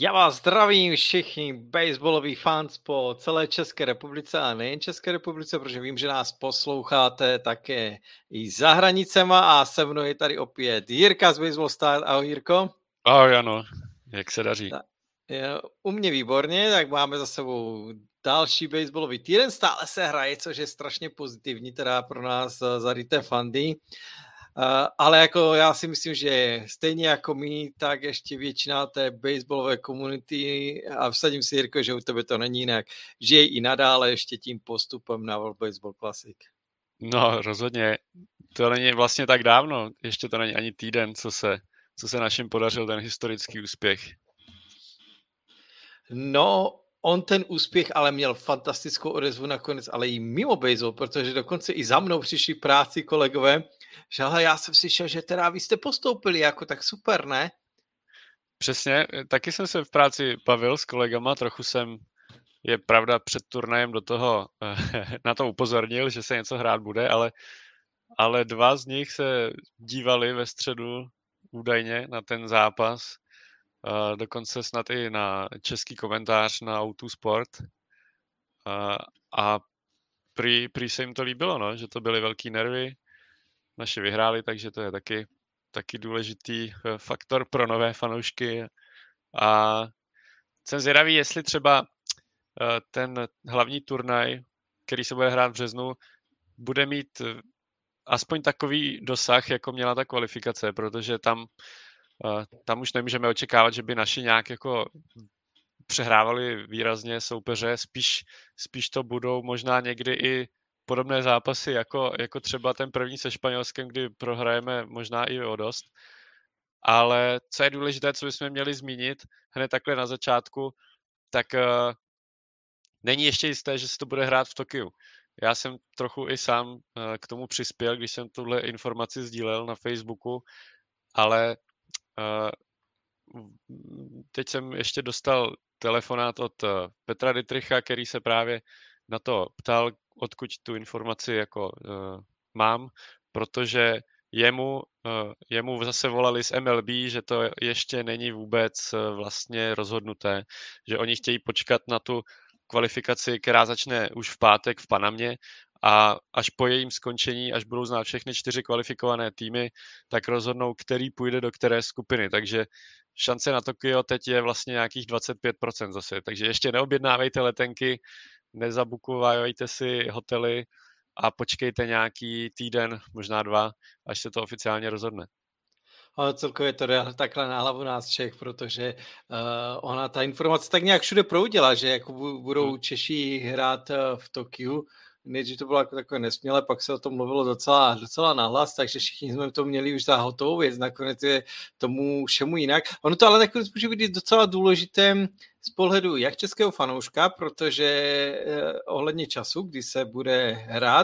Já vás zdravím všichni baseballoví fans po celé České republice a nejen České republice, protože vím, že nás posloucháte také i za hranicema a se mnou je tady opět Jirka z Baseball Style. Ahoj Jirko. Ahoj Jano, jak se daří? U mě výborně, tak máme za sebou další baseballový týden, stále se hraje, což je strašně pozitivní teda pro nás zaryté fandy. Ale jako já si myslím, že stejně jako my, tak ještě většina té baseballové komunity, a vsadím si, Jirko, že u tebe to není jinak, žije i nadále ještě tím postupem na World Baseball Classic. No rozhodně, to není vlastně tak dávno, ještě to není ani týden, co se našim podařil ten historický úspěch. No, on ten úspěch ale měl fantastickou odezvu nakonec, ale i mimo baseball, protože dokonce i za mnou přišli práci kolegové, že ale já jsem slyšel, že teda vy jste postoupili, jako tak super, ne? Přesně, taky jsem se v práci bavil s kolegama, trochu jsem, je pravda, před turnajem do toho na to upozornil, že se něco hrát bude, ale dva z nich se dívali ve středu údajně na ten zápas, dokonce snad i na český komentář na O2 Sport a prý se jim to líbilo, no, že to byly velký nervy, naši vyhráli, takže to je taky důležitý faktor pro nové fanoušky. A jsem zvědavý, jestli třeba ten hlavní turnaj, který se bude hrát v březnu, bude mít aspoň takový dosah, jako měla ta kvalifikace, protože tam už nemůžeme očekávat, že by naši nějak jako přehrávali výrazně soupeře, spíš to budou možná někdy i podobné zápasy, jako třeba ten první se Španělskem, kdy prohrajeme možná i o dost. Ale co je důležité, co bychom měli zmínit hned takhle na začátku, tak není ještě jisté, že se to bude hrát v Tokiu. Já jsem trochu i sám k tomu přispěl, když jsem tuhle informaci sdílel na Facebooku, ale teď jsem ještě dostal telefonát od Petra Dittricha, který se právě na to ptal, odkud tu informaci jako mám, protože jemu zase volali z MLB, že to ještě není vůbec vlastně rozhodnuté, že oni chtějí počkat na tu kvalifikaci, která začne už v pátek v Panamě a až po jejím skončení, až budou znát všechny 4 kvalifikované týmy, tak rozhodnou, který půjde do které skupiny. Takže šance na Tokio teď je vlastně nějakých 25% zase. Takže ještě neobjednávejte letenky, nezabukovávejte si hotely a počkejte nějaký týden, možná 2, až se to oficiálně rozhodne. Ale celkově to jde takhle na hlavu nás Čech, protože ona ta informace tak nějak všude proudila, že jako budou Češi hrát v Tokiu. Nejdřív to bylo jako takové nesmělé, pak se o tom mluvilo docela nahlas, takže všichni jsme to měli už za hotovou věc. Nakonec je tomu všemu jinak. Ono to ale nakonec může být docela důležité z pohledu jak českého fanouška, protože ohledně času, kdy se bude hrát,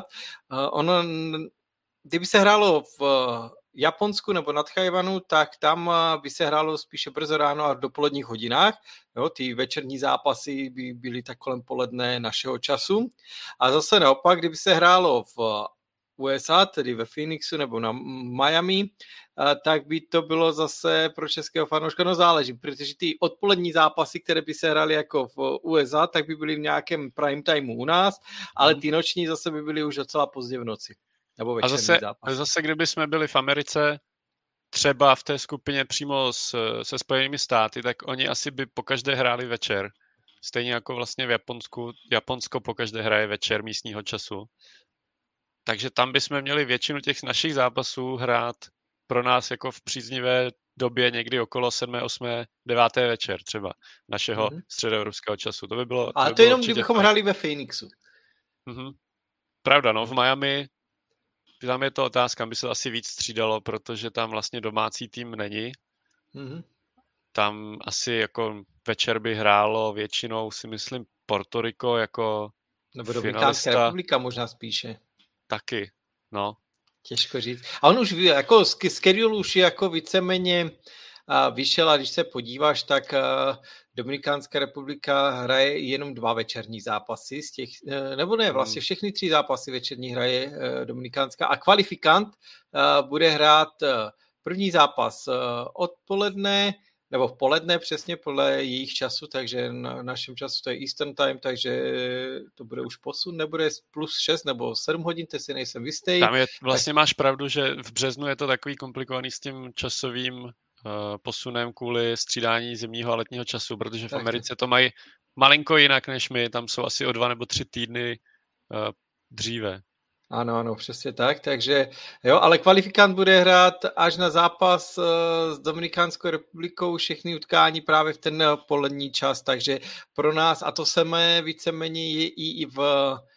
kdyby se hrálo v Japonsku nebo nad Tchajwanu, tak tam by se hrálo spíše brzo ráno a v dopoledních hodinách. Jo, ty večerní zápasy by byly tak kolem poledne našeho času. A zase naopak, kdyby se hrálo v USA, tedy ve Phoenixu nebo na Miami, tak by to bylo zase pro českého fanouška, no záleží, protože ty odpolední zápasy, které by se hrály jako v USA, tak by byly v nějakém prime timeu u nás, ale ty noční zase by byly už docela pozdě v noci. A zase, kdyby jsme byli v Americe, třeba v té skupině přímo se Spojenými státy, tak oni asi by pokaždé hráli večer. Stejně jako vlastně v Japonsku. Japonsko pokaždé hraje večer místního času. Takže tam bychom měli většinu těch našich zápasů hrát pro nás jako v příznivé době někdy okolo 7., 8., 9. večer třeba našeho středoevropského času. To by bylo. A to jenom kdybychom hráli ve Phoenixu. Pravda, no, v Miami tam je to otázka, by se asi víc střídalo, protože tam vlastně domácí tým není. Tam asi jako večer by hrálo většinou, si myslím, Porto Rico jako nebo Dominikánská republika možná spíše. Taky, no. Těžko říct. A on už jako schedule už jako víceméně vyšel a když se podíváš, tak Dominikánská republika hraje jenom 2 večerní zápasy z těch, nebo ne, vlastně všechny 3 zápasy večerní hraje Dominikánská a kvalifikant bude hrát první zápas odpoledne, nebo v poledne přesně podle jejich času, takže na našem času to je Eastern Time, takže to bude už posun, nebude plus 6 nebo 7 hodin, to si nejsem jistý. Tam je, vlastně máš pravdu, že v březnu je to takový komplikovaný s tím časovým posunem kvůli střídání zimního a letního času, protože v Americe to mají malinko jinak než my, tam jsou asi o 2 nebo 3 týdny dříve. Ano, přesně tak, takže jo, ale kvalifikant bude hrát až na zápas s Dominikánskou republikou všechny utkání právě v ten polední čas, takže pro nás, a to samé víceméně je i v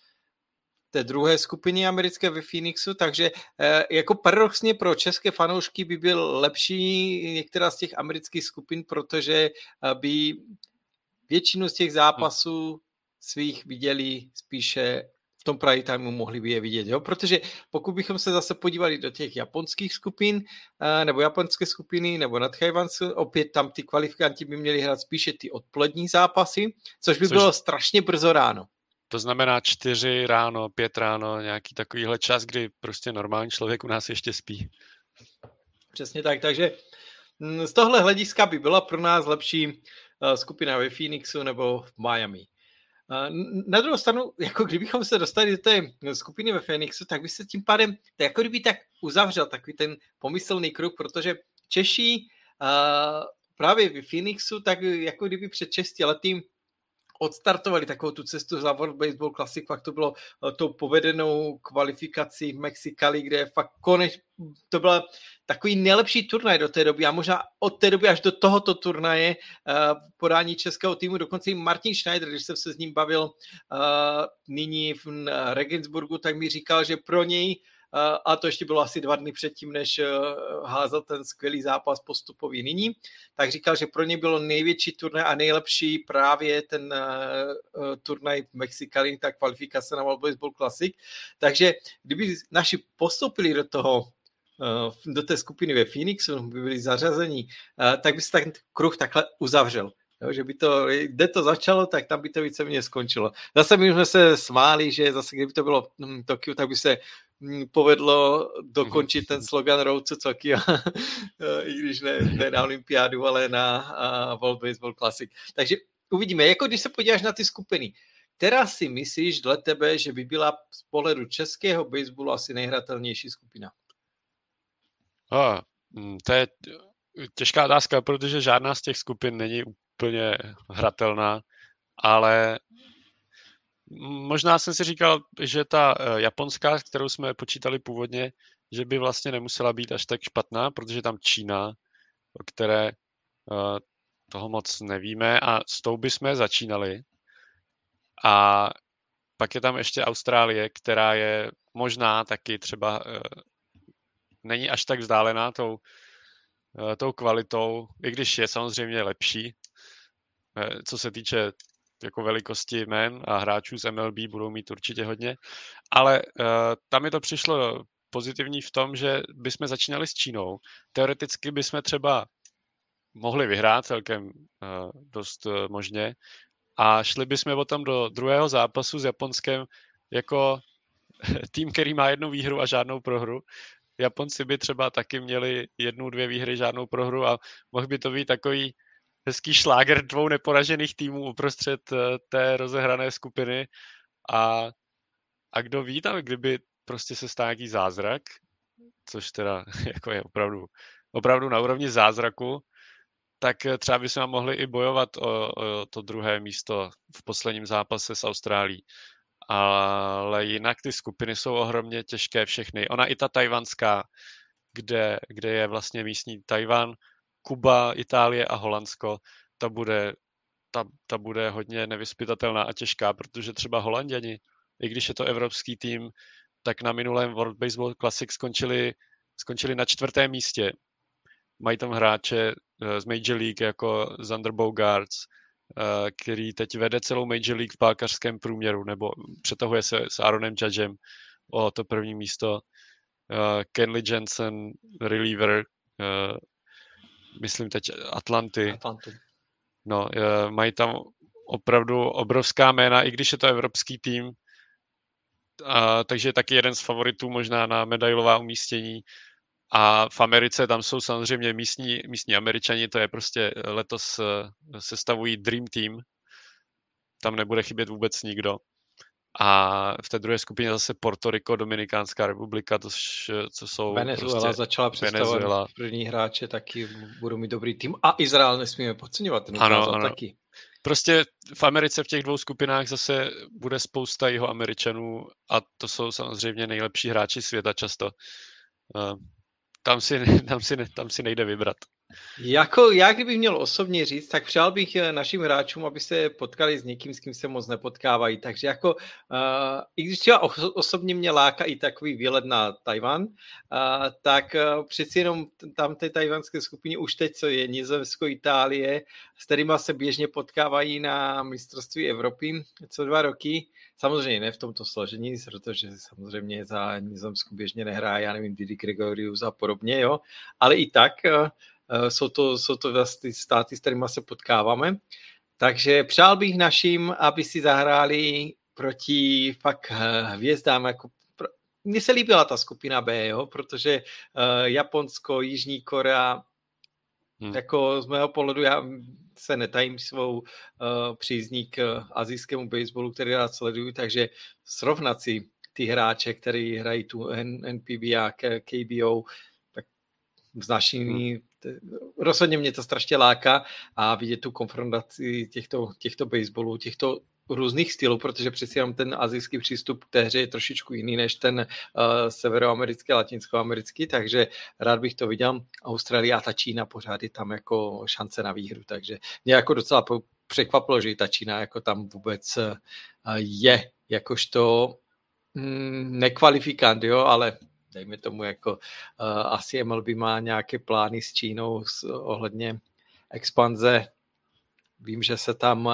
té druhé skupině americké ve Phoenixu, takže jako paradoxně pro české fanoušky by byl lepší některá z těch amerických skupin, protože by většinu z těch zápasů svých viděli spíše v tom prime timeu, mohli by je vidět, jo? Protože pokud bychom se zase podívali do těch japonských skupin, nebo japonské skupiny, nebo nadchajvanců, opět tam ty kvalifikanti by měli hrát spíše ty odpolední zápasy, což by bylo strašně brzo ráno. To znamená 4 ráno, 5 ráno, nějaký takovýhle čas, kdy prostě normální člověk u nás ještě spí. Přesně tak, takže z tohle hlediska by byla pro nás lepší skupina ve Phoenixu nebo v Miami. Na druhou stranu, jako kdybychom se dostali do té skupiny ve Phoenixu, tak by se tím pádem, jako kdyby tak uzavřel takový ten pomyslný kruh, protože Češi právě ve Phoenixu, tak jako kdyby před 6 lety odstartovali takovou tu cestu za World Baseball Classic, fakt to bylo tou povedenou kvalifikací v Mexikali, kde fakt to byla takový nejlepší turnaj do té doby a možná od té doby až do tohoto turnaje podání českého týmu, dokonce i Martin Schneider, když jsem se s ním bavil nyní v Regensburgu, tak mi říkal, že pro něj, a to ještě bylo asi 2 dny předtím, než házel ten skvělý zápas postupový nyní, tak říkal, že pro ně bylo největší turnaj a nejlepší právě ten turnaj v Mexikali, ta kvalifikace na World Baseball Classic. Takže kdyby naši postoupili do té skupiny ve Phoenixu, by byli zařazení, tak by se ten kruh takhle uzavřel. Jo, že by to, kde to začalo, tak tam by to víceméně skončilo. Zase my jsme se smáli, že zase kdyby to bylo v Tokiu, tak by se povedlo dokončit ten slogan Road to Tokyo, i když ne na olympiádu, ale na World Baseball Classic. Takže uvidíme, jako když se podíváš na ty skupiny, která si myslíš dle tebe, že by byla z pohledu českého baseballu asi nejhratelnější skupina? To je těžká otázka, protože žádná z těch skupin není úplně hratelná, ale možná jsem si říkal, že ta japonská, kterou jsme počítali původně, že by vlastně nemusela být až tak špatná, protože tam Čína, o které toho moc nevíme a s tou bychom začínali. A pak je tam ještě Austrálie, která je možná taky třeba není až tak vzdálená tou kvalitou, i když je samozřejmě lepší, co se týče jako velikosti jmen a hráčů z MLB budou mít určitě hodně, ale tam mi to přišlo pozitivní v tom, že bychom začínali s Čínou. Teoreticky bychom třeba mohli vyhrát celkem dost možně a šli bychom potom do druhého zápasu s Japonskem jako tým, který má 1 výhru a žádnou prohru. Japonci by třeba taky měli 1, 2 výhry, žádnou prohru a mohl by to být takový hezký šláger 2 neporažených týmů uprostřed té rozehrané skupiny a kdo ví tam, kdyby prostě se stal nějaký zázrak, což teda jako je opravdu na úrovni zázraku, tak třeba bychom mohli i bojovat o to druhé místo v posledním zápase s Austrálií. Ale jinak ty skupiny jsou ohromně těžké všechny. Ona i ta tajvanská, kde je vlastně místní Tajvan, Kuba, Itálie a Holandsko, ta bude hodně nevyzpytatelná a těžká, protože třeba Holanděni, i když je to evropský tým, tak na minulém World Baseball Classic skončili na 4. místě. Mají tam hráče z Major League jako Xander Bogaerts, který teď vede celou Major League v pálkařském průměru, nebo přetahuje se s Aaronem Judgem o to 1. místo. Kenley Jensen, reliever, myslím teď Atlanty. No, mají tam opravdu obrovská jména, i když je to evropský tým, takže je taky jeden z favoritů možná na medailová umístění. A v Americe tam jsou samozřejmě místní Američani, to je prostě letos sestavují Dream Team, tam nebude chybět vůbec nikdo. A v té druhé skupině zase Porto Rico, Dominikánská republika, co jsou Venezuela prostě začala představovat první hráče, taky budou mít dobrý tým. A Izrael nesmíme podceňovat, ten ukázal ano. taky. Prostě v Americe v těch dvou skupinách zase bude spousta Jihoameričanů a to jsou samozřejmě nejlepší hráči světa často. Tam si nejde vybrat. Jako já, kdybych měl osobně říct, tak přál bych našim hráčům, aby se potkali s někým, s kým se moc nepotkávají. Takže jako, i když třeba osobně mě láká i takový výlet na Tajvan, tak přeci jenom tam té tajvanské skupině už teď, co je Nizozemsko, Itálie, s kterýma se běžně potkávají na mistrovství Evropy co 2 roky. Samozřejmě ne v tomto složení, protože samozřejmě za Nizozemsku běžně nehraje, já nevím, Didi Gregorius a podobně, jo. Ale i tak jsou to vlastně státy, s kterými se potkáváme. Takže přál bych našim, aby si zahráli proti fakt hvězdám. Jako mně se líbila ta skupina B, jo, protože Japonsko, Jižní Korea, jako z mého pohledu já se netajím svou přízní k asijskému baseballu, který rád sleduju, takže srovnat si ty hráče, který hrají tu NPB a KBO, tak s našimi, rozhodně mě to strašně láká a vidět tu konfrontaci těchto baseballů, těchto různých stylů, protože přeci jenom ten asijský přístup k té hře je trošičku jiný než ten severoamerický a latinskoamerický, takže rád bych to viděl. Austrálie a ta Čína pořád je tam jako šance na výhru, takže mě jako docela překvapilo, že i ta Čína jako tam vůbec je jakožto nekvalifikant, jo, ale dejme tomu jako asi MLB má nějaké plány s Čínou ohledně expanze. Vím, že se tam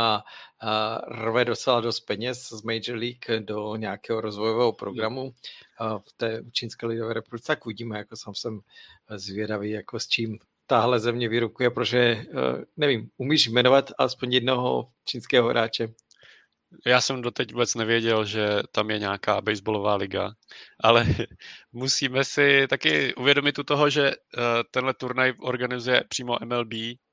rve docela dost peněz z Major League do nějakého rozvojového programu v té Čínské lidové republice, tak uvidíme, jako jsem zvědavý, jako s čím tahle země vyrukuje, protože nevím, umíš jmenovat aspoň jednoho čínského hráče? Já jsem doteď vůbec nevěděl, že tam je nějaká baseballová liga, ale musíme si taky uvědomit u toho, že tenhle turnaj organizuje přímo MLB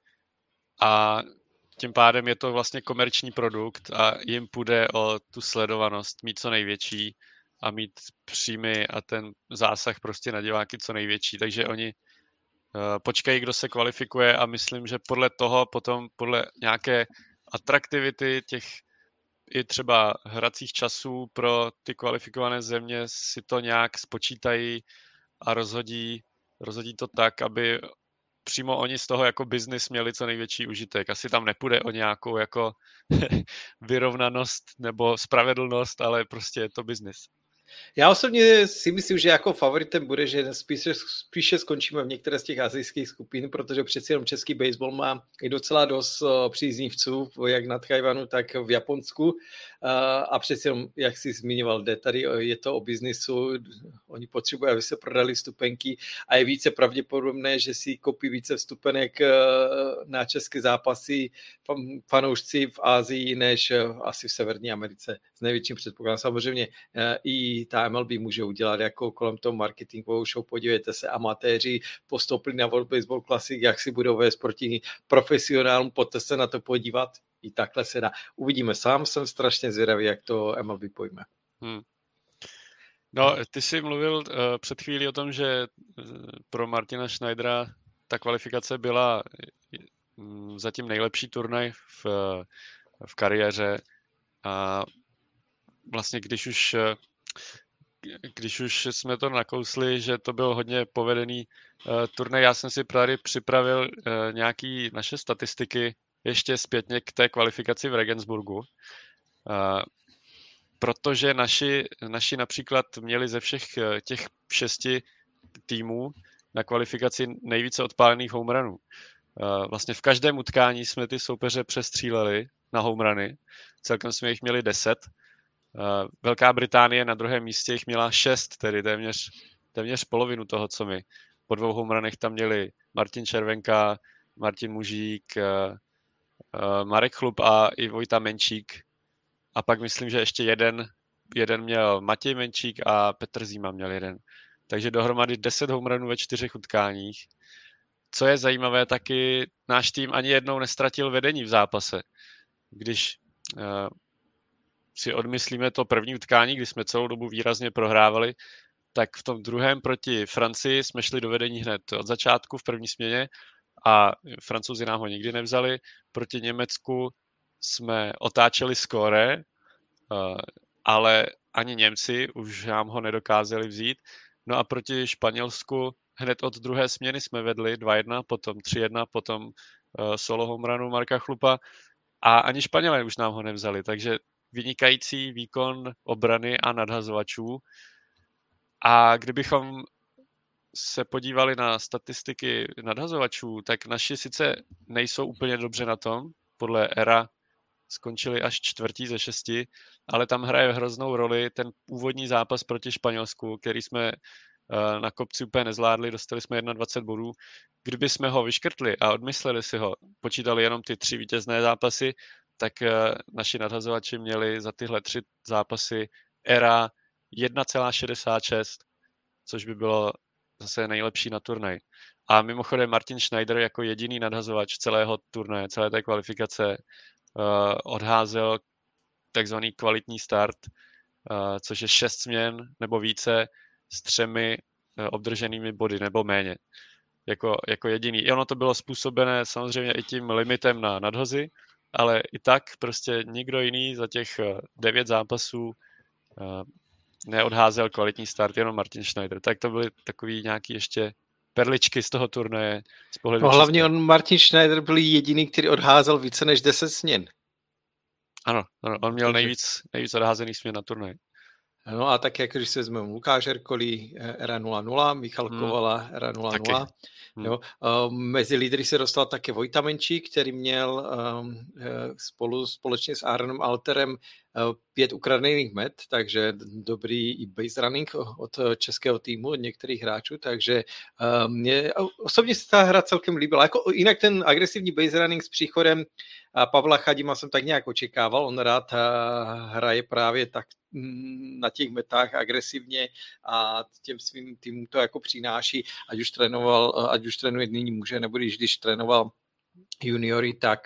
a tím pádem je to vlastně komerční produkt a jim půjde o tu sledovanost, mít co největší a mít příjmy a ten zásah prostě na diváky co největší. Takže oni počkají, kdo se kvalifikuje a myslím, že podle toho potom, podle nějaké atraktivity těch i třeba hracích časů pro ty kvalifikované země si to nějak spočítají a rozhodí to tak, aby přímo oni z toho jako biznis měli co největší užitek. Asi tam nepůjde o nějakou jako vyrovnanost nebo spravedlnost, ale prostě je to biznis. Já osobně si myslím, že jako favoritem bude, že spíše skončíme v některé z těch asijských skupin, protože přeci jenom český baseball má i docela dost příznivců, jak na Tchajvanu, tak v Japonsku. A přeci jenom, jak jsi zmiňoval, tady je to o biznisu, oni potřebují, aby se prodali vstupenky a je více pravděpodobné, že si koupí více vstupenek na české zápasy fanoušci v Asii, než asi v Severní Americe. S největším předpokladem. Samozřejmě i ta MLB může udělat jako kolem toho marketingovou show. Podívejte se, amatéři postoupili na World Baseball Classic, jak si budou vést proti profesionálům, pojďte se na to podívat. I takhle se dá. Uvidíme. Sám jsem strašně zvědavý, jak to MLB pojme. No, ty jsi mluvil před chvílí o tom, že pro Martina Schneidera ta kvalifikace byla zatím nejlepší turnaj v kariéře a vlastně když už jsme to nakousli, že to byl hodně povedený turnaj, já jsem si tady připravil nějaký naše statistiky ještě zpětně k té kvalifikaci v Regensburgu, protože naši například měli ze všech těch 6 týmů na kvalifikaci nejvíce odpálených home runů. Vlastně v každém utkání jsme ty soupeře přestříleli na home runy, celkem jsme jich měli 10. Velká Británie na druhém místě jich měla 6, tedy téměř polovinu toho, co my. Po 2 home runech tam měli Martin Červenka, Martin Mužík, Marek Chlup a i Vojta Menčík. A pak myslím, že ještě jeden měl Matěj Menčík a Petr Zima měl jeden. takže dohromady 10 home runů ve 4 utkáních. Co je zajímavé, taky náš tým ani jednou nestratil vedení v zápase. Když si odmyslíme to první utkání, kdy jsme celou dobu výrazně prohrávali, tak v tom druhém proti Francii jsme šli do vedení hned od začátku v první směně a Francouzi nám ho nikdy nevzali. Proti Německu jsme otáčeli skóre, ale ani Němci už nám ho nedokázali vzít. No a proti Španělsku hned od druhé směny jsme vedli 2-1, potom 3-1, potom solo home runu Marka Chlupa a ani Španělé už nám ho nevzali, takže vynikající výkon obrany a nadhazovačů. A kdybychom se podívali na statistiky nadhazovačů, tak naši sice nejsou úplně dobře na tom, podle ERA skončili až 4. ze 6, ale tam hraje hroznou roli ten úvodní zápas proti Španělsku, který jsme na kopci úplně nezvládli, dostali jsme 21 bodů. Kdyby jsme ho vyškrtli a odmysleli si ho, počítali jenom ty 3 vítězné zápasy, tak naši nadhazovači měli za tyhle 3 zápasy ERA 1,66, což by bylo zase nejlepší na turnaj. A mimochodem Martin Schneider jako jediný nadhazovač celého turnaje, celé té kvalifikace odházel takzvaný kvalitní start, což je 6 směn nebo více s 3 obdrženými body nebo méně. Jako jediný. I ono to bylo způsobené samozřejmě i tím limitem na nadhozy, ale i tak prostě nikdo jiný za těch 9 zápasů neodházel kvalitní start, jenom Martin Schneider. Tak to byly takový nějaký ještě perličky z toho turnaje z pohledu hlavně Martin Schneider byl jediný, který odházel více než 10 směn. Ano, on měl nejvíc odházených směn na turnaji. No a tak, jak když se vezmeme Lukáš Herkolí, ERA 0-0, Michal Kovala, ERA 0-0. Jo. Mezi lídry se dostal také Vojta Menčík, který měl společně s Aaronem Alterem 5 ukradených met, takže dobrý i base running od českého týmu, od některých hráčů, takže mě osobně se ta hra celkem líbila. Jako, jinak ten agresivní base running s příchodem Pavla Chadima jsem tak nějak očekával, on rád hraje právě tak na těch metách agresivně a těm svým týmům to jako přináší, ať už trénuje nyní muže, nebo když trénoval juniory, tak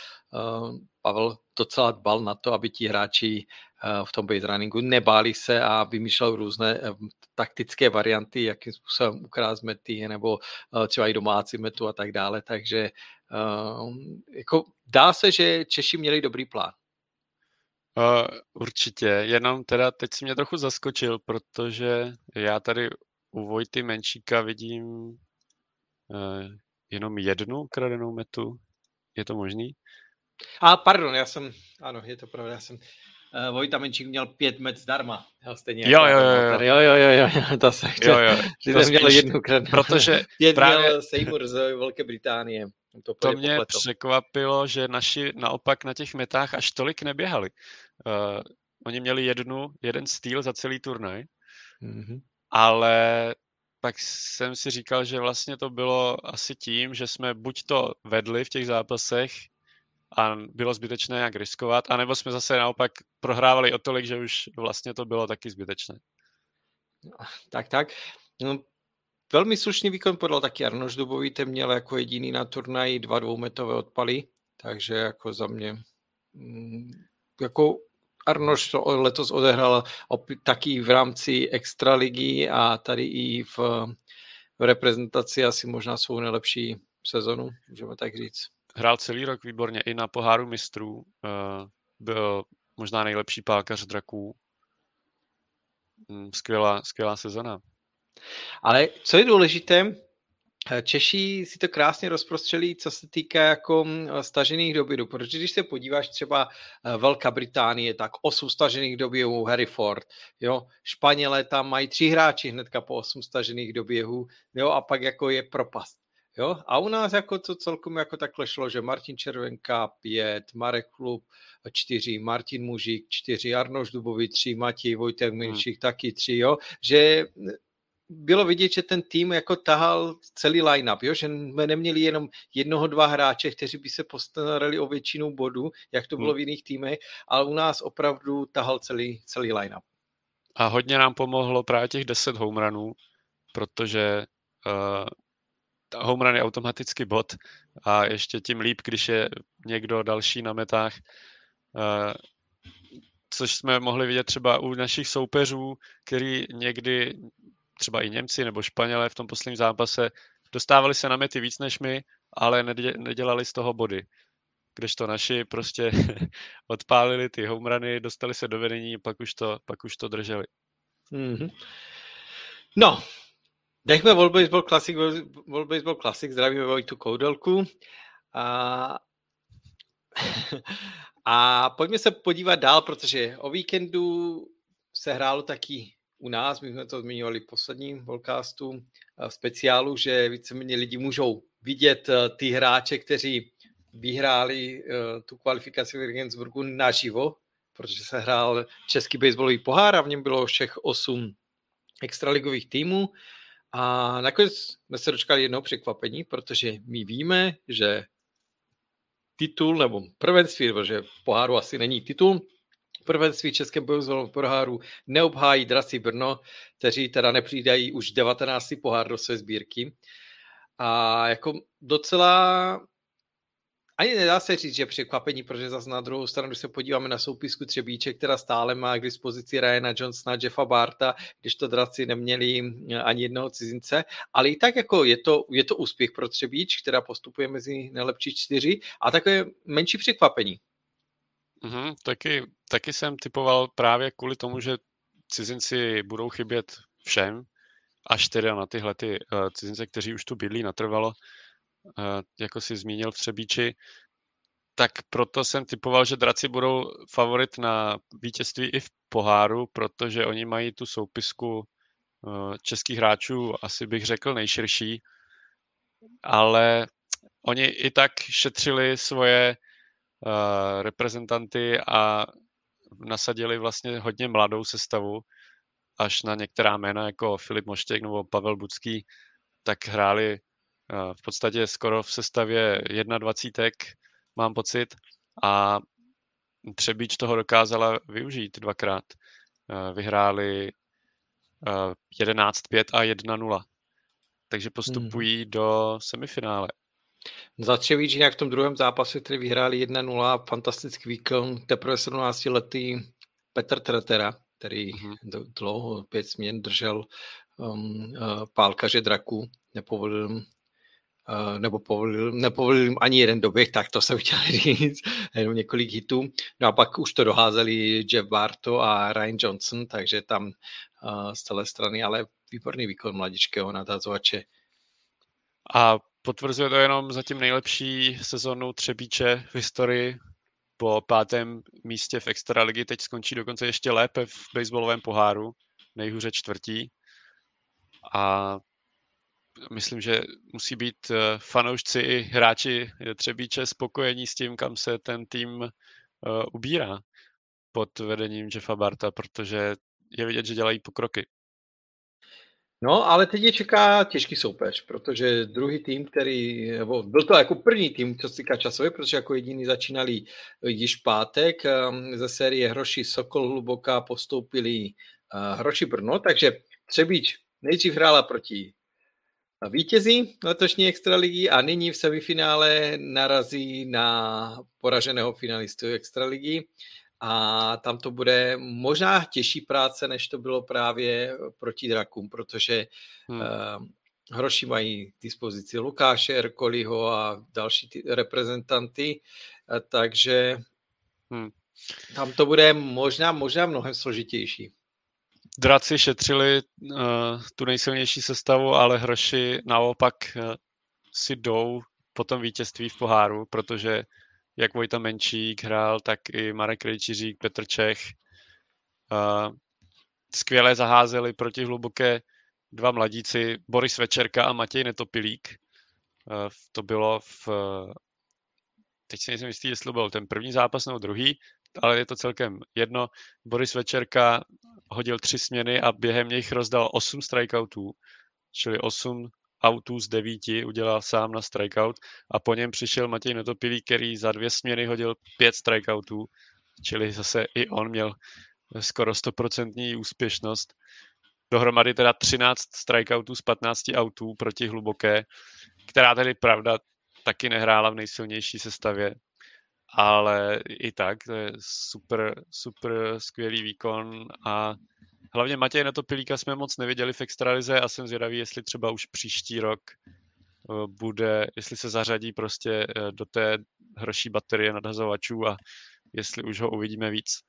Pavel docela dbal na to, aby ti hráči v tom base runningu nebáli se a vymýšlel různé taktické varianty, jakým způsobem ukrást mety, nebo třeba i domácí metu a tak dále, takže jako dá se, že Češi měli dobrý plán. Určitě, jenom teda teď si mě trochu zaskočil, protože já tady u Vojty Menčíka vidím jenom 1 ukradenou metu. Je to možný? Pardon, ano, je to pravda, Vojta Menčík měl 5 met zdarma. Stejně jo, to se chtěl. Ty měl 1 ukradenou. Protože 5 právě měl Seymour z Velké Británie. To mě překvapilo, že naši naopak na těch metách až tolik neběhali. Oni měli jeden steal za celý turnaj, ale pak jsem si říkal, že vlastně to bylo asi tím, že jsme buď to vedli v těch zápasech a bylo zbytečné nějak riskovat, anebo jsme zase naopak prohrávali o tolik, že už vlastně to bylo taky zbytečné. Tak. No, velmi slušný výkon podal taky Arnoš Dubový, ten měl jako jediný na turnaji 2 dvoumetové odpaly, takže jako za mě jako Arnoš to letos odehrál taky v rámci extraligy a tady i v reprezentaci asi možná svou nejlepší sezonu, můžeme tak říct. Hrál celý rok výborně i na poháru mistrů, byl možná nejlepší pálkař draků. Skvělá sezona. Ale co je důležité, Češi si to krásně rozprostřelí, co se týká jako stažených doběhů, protože když se podíváš třeba Velká Británie, tak 8 stažených doběhů Harry Ford, jo, Španělé tam mají 3 hráči hnedka po 8 stažených doběhů, jo, a pak jako je propast. Jo? A u nás jako to celkom jako takhle šlo, že Martin Červenka 5, Marek Chlup 4, Martin Mužík 4, Arnoš Dubový 3, Matěj Vojtek Menšík taky 3, jo? Že bylo vidět, že ten tým jako tahal celý line-up, jo? Že jsme neměli jenom 1-2 hráče, kteří by se postarali o většinu bodů, jak to bylo v jiných týmech, ale u nás opravdu tahal celý line-up. A hodně nám pomohlo právě těch 10 home runů, protože home run je automaticky bod a ještě tím líp, když je někdo další na metách, což jsme mohli vidět třeba u našich soupeřů, který někdy, třeba i Němci nebo Španělé v tom posledním zápase, dostávali se na mety víc než my, ale nedělali z toho body. Kdežto naši prostě odpálili ty home runy, dostali se do vedení, pak už to drželi. Mm-hmm. No, nechme World Baseball Classic, zdravíme Vojtu Koudelku. A pojďme se podívat dál, protože o víkendu se hrálo taky u nás, my jsme to zmiňovali v posledním podcastu v speciálu, že víceméně lidi můžou vidět ty hráče, kteří vyhráli tu kvalifikaci v Regensburgu naživo, protože se hrál český baseballový pohár a v něm bylo všech 8 extraligových týmů. A nakonec jsme se dočkali jednoho překvapení, protože my víme, že titul nebo prvenství, protože v poháru asi není titul, prvenství českém baseballovém poháru neobhájí Draci Brno, kteří teda nepřidají už 19. pohár do své sbírky. A jako docela ani nedá se říct, že překvapení, protože zase na druhou stranu, když se podíváme na soupisku Třebíček, která stále má k dispozici Ryana Johnsona, Jeffa Barta, když to Draci neměli ani jednoho cizince, ale i tak jako je to úspěch pro Třebíč, která postupuje mezi nejlepší 4 a takové menší překvapení. Taky jsem typoval právě kvůli tomu, že cizinci budou chybět všem, až teda na tyhle ty cizince, kteří už tu bydlí natrvalo, jako si zmínil v Třebíči, tak proto jsem typoval, že Draci budou favorit na vítězství i v poháru, protože oni mají tu soupisku českých hráčů, asi bych řekl, nejširší, ale oni i tak šetřili svoje reprezentanty a nasadili vlastně hodně mladou sestavu, až na některá jména jako Filip Moštěk nebo Pavel Bucký, tak hráli v podstatě skoro v sestavě 21, mám pocit, a Třebíč toho dokázala využít dvakrát. Vyhráli 11-5 a 1-0, takže postupují do semifinále. Za Třebíč jinak v tom druhém zápase, který vyhráli 1-0, fantastický výkon teprve 17letý Petr Tretera, který dlouho 5 směn držel pálkaře draků, nepovolil jim ani jeden doběh, tak to jsem chtěl říct, jenom několik hitů. No a pak už to doházeli Jeff Barto a Ryan Johnson, takže tam z celé strany, ale výborný výkon mladičkého nadazovače. A potvrzuje to jenom zatím nejlepší sezónu Třebíče v historii. Po 5. místě v extraligy teď skončí dokonce ještě lépe v baseballovém poháru, nejhůře 4. A myslím, že musí být fanoušci i hráči Třebíče spokojení s tím, kam se ten tým ubírá pod vedením Jeffa Barta, protože je vidět, že dělají pokroky. No, ale teď je čeká těžký soupeř, protože druhý tým, byl to jako první tým, co se týká časově, protože jako jediný začínali již pátek, ze série Hroši Sokol Hluboká postoupili Hroši Brno, takže Třebíč nejdřív hrála proti vítězi letošní extraligy a nyní v semifinále narazí na poraženého finalistu extraligy. A tam to bude možná těžší práce, než to bylo právě proti Drakům, protože Hroši mají k dispozici Lukáše Erkoliho a další reprezentanty, takže tam to bude možná mnohem složitější. Draci šetřili tu nejsilnější sestavu, ale Hroši naopak si jdou po tom vítězství v poháru, protože jak Vojta Menčík hrál, tak i Marek Krejčířík, Petr Čech. Skvěle zaházeli proti Hluboké 2 mladíci, Boris Večerka a Matěj Netopilík. To bylo teď si nejsem jistý, jestli byl ten první zápas nebo druhý, ale je to celkem jedno. Boris Večerka hodil 3 směny a během nich rozdal 8 strikeoutů, čili 8 autů z 9 udělal sám na strikeout a po něm přišel Matěj Netopilík, který za 2 směny hodil 5 strikeoutů, čili zase i on měl skoro 100% úspěšnost. dohromady teda 13 strikeoutů z 15 autů proti Hluboké, která tedy pravda taky nehrála v nejsilnější sestavě, ale i tak to je super skvělý výkon a hlavně Matěje Netopilíka jsme moc neviděli v extralize a jsem zvědavý, jestli třeba už příští rok jestli se zařadí prostě do té hroší baterie nadhazovačů a jestli už ho uvidíme víc.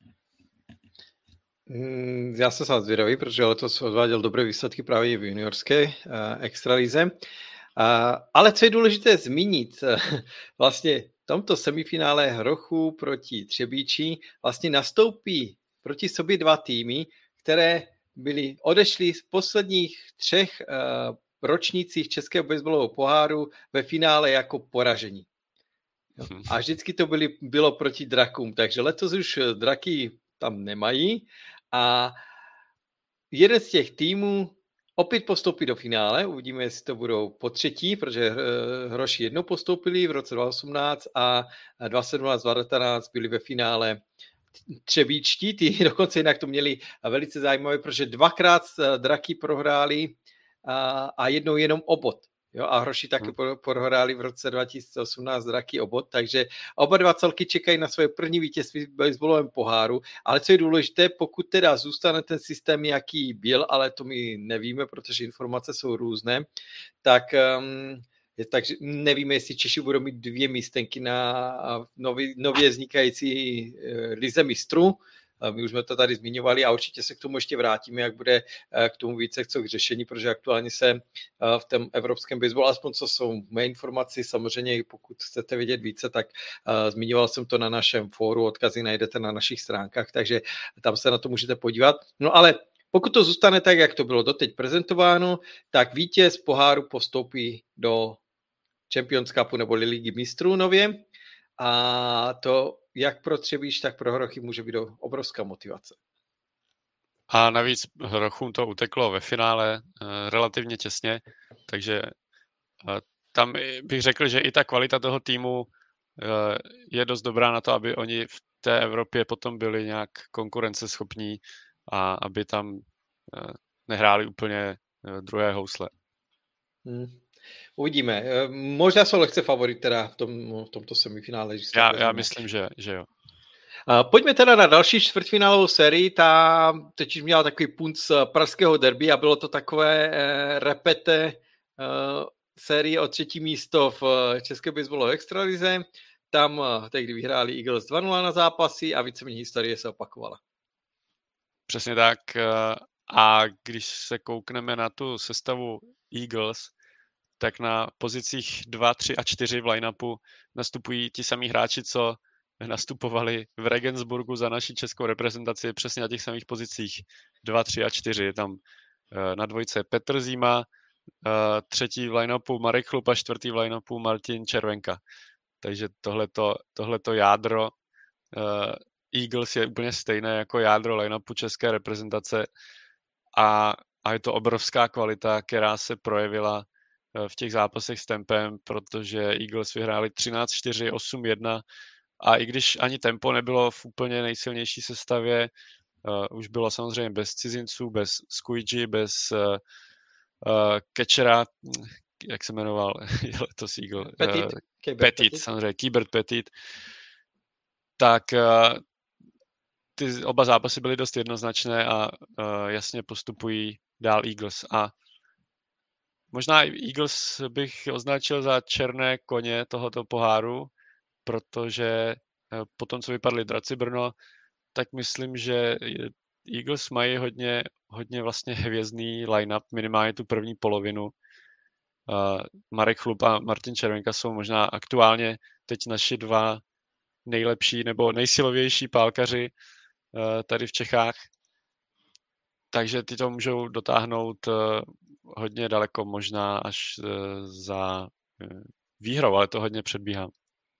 Já jsem sám zvědavý, protože letos odváděl dobré výsledky právě v juniorské extralize. Ale co je důležité zmínit, vlastně v tomto semifinále Hrochů proti Třebíči vlastně nastoupí proti sobě dva týmy, které odešly z posledních 3 ročnících Českého baseballového poháru ve finále jako poražení. A vždycky to bylo proti Drakům, takže letos už Draky tam nemají a jeden z těch týmů opět postoupí do finále, uvidíme, jestli to budou po třetí, protože Hroši jednou postoupili v roce 2018 a 2017-2019 byli ve finále Třebíčtí, ty dokonce jinak to měli velice zajímavé, protože 2krát Draky prohráli a jednou jenom o bod. Jo, a Hroši taky prohráli v roce 2018 Draky o bod, takže oba dva celky čekají na svoje první vítězství v baseballovém poháru, ale co je důležité, pokud teda zůstane ten systém, jaký byl, ale to my nevíme, protože informace jsou různé, takže nevíme, jestli Češi budou mít 2 místenky na nově vznikající lize mistrů. My už jsme to tady zmiňovali a určitě se k tomu ještě vrátíme, jak bude k tomu více co k řešení, protože aktuálně se v tom evropském baseballu, aspoň co jsou mé informace, samozřejmě pokud chcete vědět více, tak zmiňoval jsem to na našem fóru, odkazy najdete na našich stránkách, takže tam se na to můžete podívat. No ale pokud to zůstane tak, jak to bylo doteď prezentováno, tak vítěz poháru postoupí do Champions Cupu nebo Ligy mistrů nově a to jak pro Třebíč, tak pro Hrochy může být obrovská motivace. A navíc Hrochům to uteklo ve finále relativně těsně, takže tam bych řekl, že i ta kvalita toho týmu je dost dobrá na to, aby oni v té Evropě potom byli nějak konkurenceschopní a aby tam nehráli úplně druhé housle. Uvidíme. Možná jsou lehce favorit teda v tomto semifinále. Já myslím, že jo. Pojďme teda na další čtvrtfinálovou sérii. Ta totiž měla takový punc pražského derby a bylo to takové repete série o 3. místo v České baseballové extralize. Tam tehdy vyhráli Eagles 2-0 na zápasy a víceméně historie se opakovala. Přesně tak. A když se koukneme na tu sestavu Eagles, tak na pozicích 2, 3 a 4 v line-upu nastupují ti samí hráči, co nastupovali v Regensburgu za naši českou reprezentaci přesně na těch samých pozicích 2, 3 a 4. Je tam na dvojce Petr Zima, 3. v line-upu Marek Chlup a 4. v line-upu Martin Červenka. Takže tohleto jádro Eagles je úplně stejné jako jádro line-upu české reprezentace a je to obrovská kvalita, která se projevila v těch zápasech s tempem, protože Eagles vyhráli 13-4, 8-1 a i když ani tempo nebylo v úplně nejsilnější sestavě, už bylo samozřejmě bez cizinců, bez Squidgy, bez catchera, jak se jmenoval letos Eagle? Petit, samozřejmě, Keibert Petit. Tak ty oba zápasy byly dost jednoznačné a jasně postupují dál Eagles. A možná Eagles bych označil za černé koně tohoto poháru, protože po tom, co vypadli Draci Brno, tak myslím, že Eagles mají hodně vlastně hvězdný line-up, minimálně tu první polovinu. Marek Chlup a Martin Červenka jsou možná aktuálně teď naši 2 nejlepší nebo nejsilovější pálkaři tady v Čechách. Takže ty to můžou dotáhnout hodně daleko, možná až za výhrou, ale to hodně předbíhám.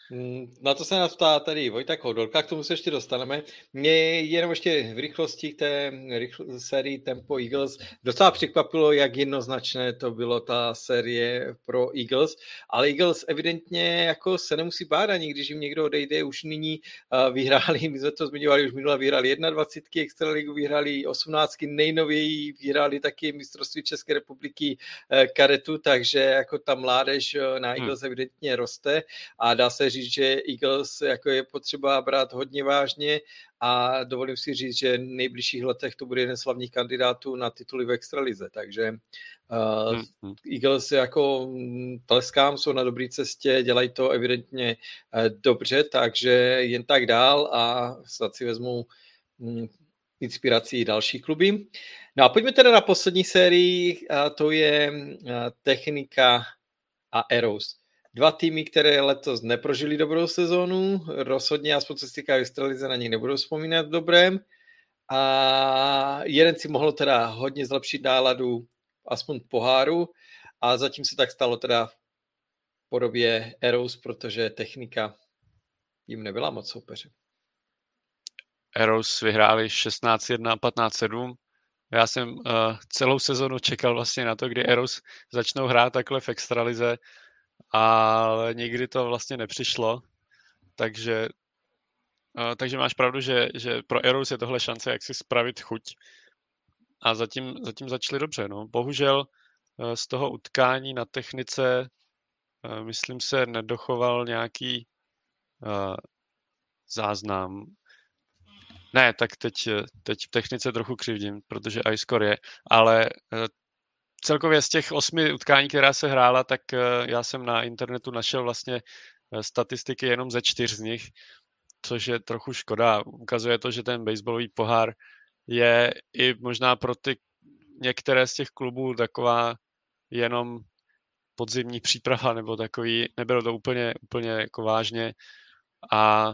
Na to se nás ptá tady Vojta Koudolka, k tomu se ještě dostaneme. Mě jenom ještě v rychlosti k té sérii Tempo Eagles docela překvapilo, jak jednoznačné to bylo ta série pro Eagles, ale Eagles evidentně jako se nemusí bát, ani když jim někdo odejde, už nyní vyhráli, my jsme to zmiňovali, už minule vyhráli 21, Extraligu vyhráli 18, nejnověji vyhráli taky mistrovství České republiky kadetu, takže jako ta mládež na Eagles evidentně roste a dá se říct, že Eagles jako je potřeba brát hodně vážně a dovolím si říct, že v nejbližších letech to bude jeden z hlavních kandidátů na tituly v extralize, takže Eagles jako tleskám, jsou na dobré cestě, dělají to evidentně dobře, takže jen tak dál a snad si vezmu inspirací další kluby. No a pojďme teda na poslední sérii, a to je Technika a Arrows. Dva týmy, které letos neprožili dobrou sezónu, rozhodně aspoň co se týká extralize, na nich nebudou vzpomínat v dobrém. A jeden si mohl teda hodně zlepšit náladu aspoň v poháru a zatím se tak stalo teda v podobě Arrows, protože Technika jim nebyla moc soupeře. Arrows vyhráli 16-1 a 15-7. Já jsem celou sezonu čekal vlastně na to, kdy Arrows začnou hrát takhle v extralize, ale nikdy to vlastně nepřišlo. Takže máš pravdu, že pro Arrows je tohle šance, jak si spravit chuť. A zatím začali dobře. No. Bohužel z toho utkání na Technice myslím se nedochoval nějaký záznam. Ne, tak teď v Technice trochu křivdím, protože iScore je, ale celkově z těch 8 utkání, která se hrála, tak já jsem na internetu našel vlastně statistiky jenom ze 4 z nich, což je trochu škoda. Ukazuje to, že ten baseballový pohár je i možná pro ty některé z těch klubů taková jenom podzimní příprava, nebo takový, nebylo to úplně jako vážně a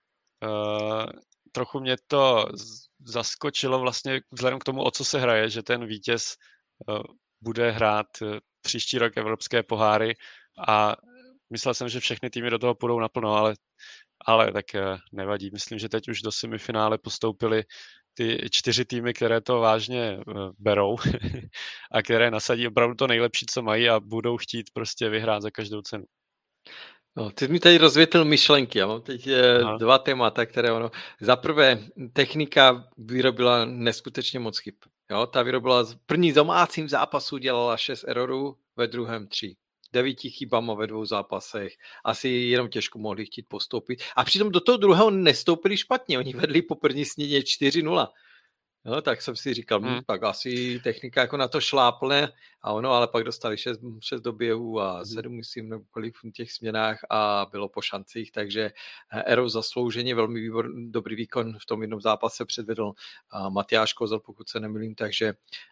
trochu mě to zaskočilo vlastně vzhledem k tomu, o co se hraje, že ten vítěz bude hrát příští rok evropské poháry a myslel jsem, že všechny týmy do toho půjdou naplno, ale tak nevadí. Myslím, že teď už do semifinále postoupily ty 4 týmy, které to vážně berou a které nasadí opravdu to nejlepší, co mají a budou chtít prostě vyhrát za každou cenu. No, ty mi tady rozvětil myšlenky. Já mám teď dva témata, které ono... Za prvé, Technika vyrobila neskutečně moc chyb. Jo, ta vyrobila v první domácím zápasu dělala 6 errorů, ve druhém 3. 9 chybama ve 2 zápasech. Asi jenom těžko mohli chtít postoupit. A přitom do toho druhého nestoupili špatně. Oni vedli po první směně 4-0. No, tak jsem si říkal, tak asi Technika jako na to šlápne a ono, ale pak dostali 6 do běhu a 7, myslím, nebo kolik v těch směnách a bylo po šancích, takže Arrows zaslouženě velmi dobrý výkon v tom jednom zápase předvedl Matyáš Kozel, pokud se nemýlím, takže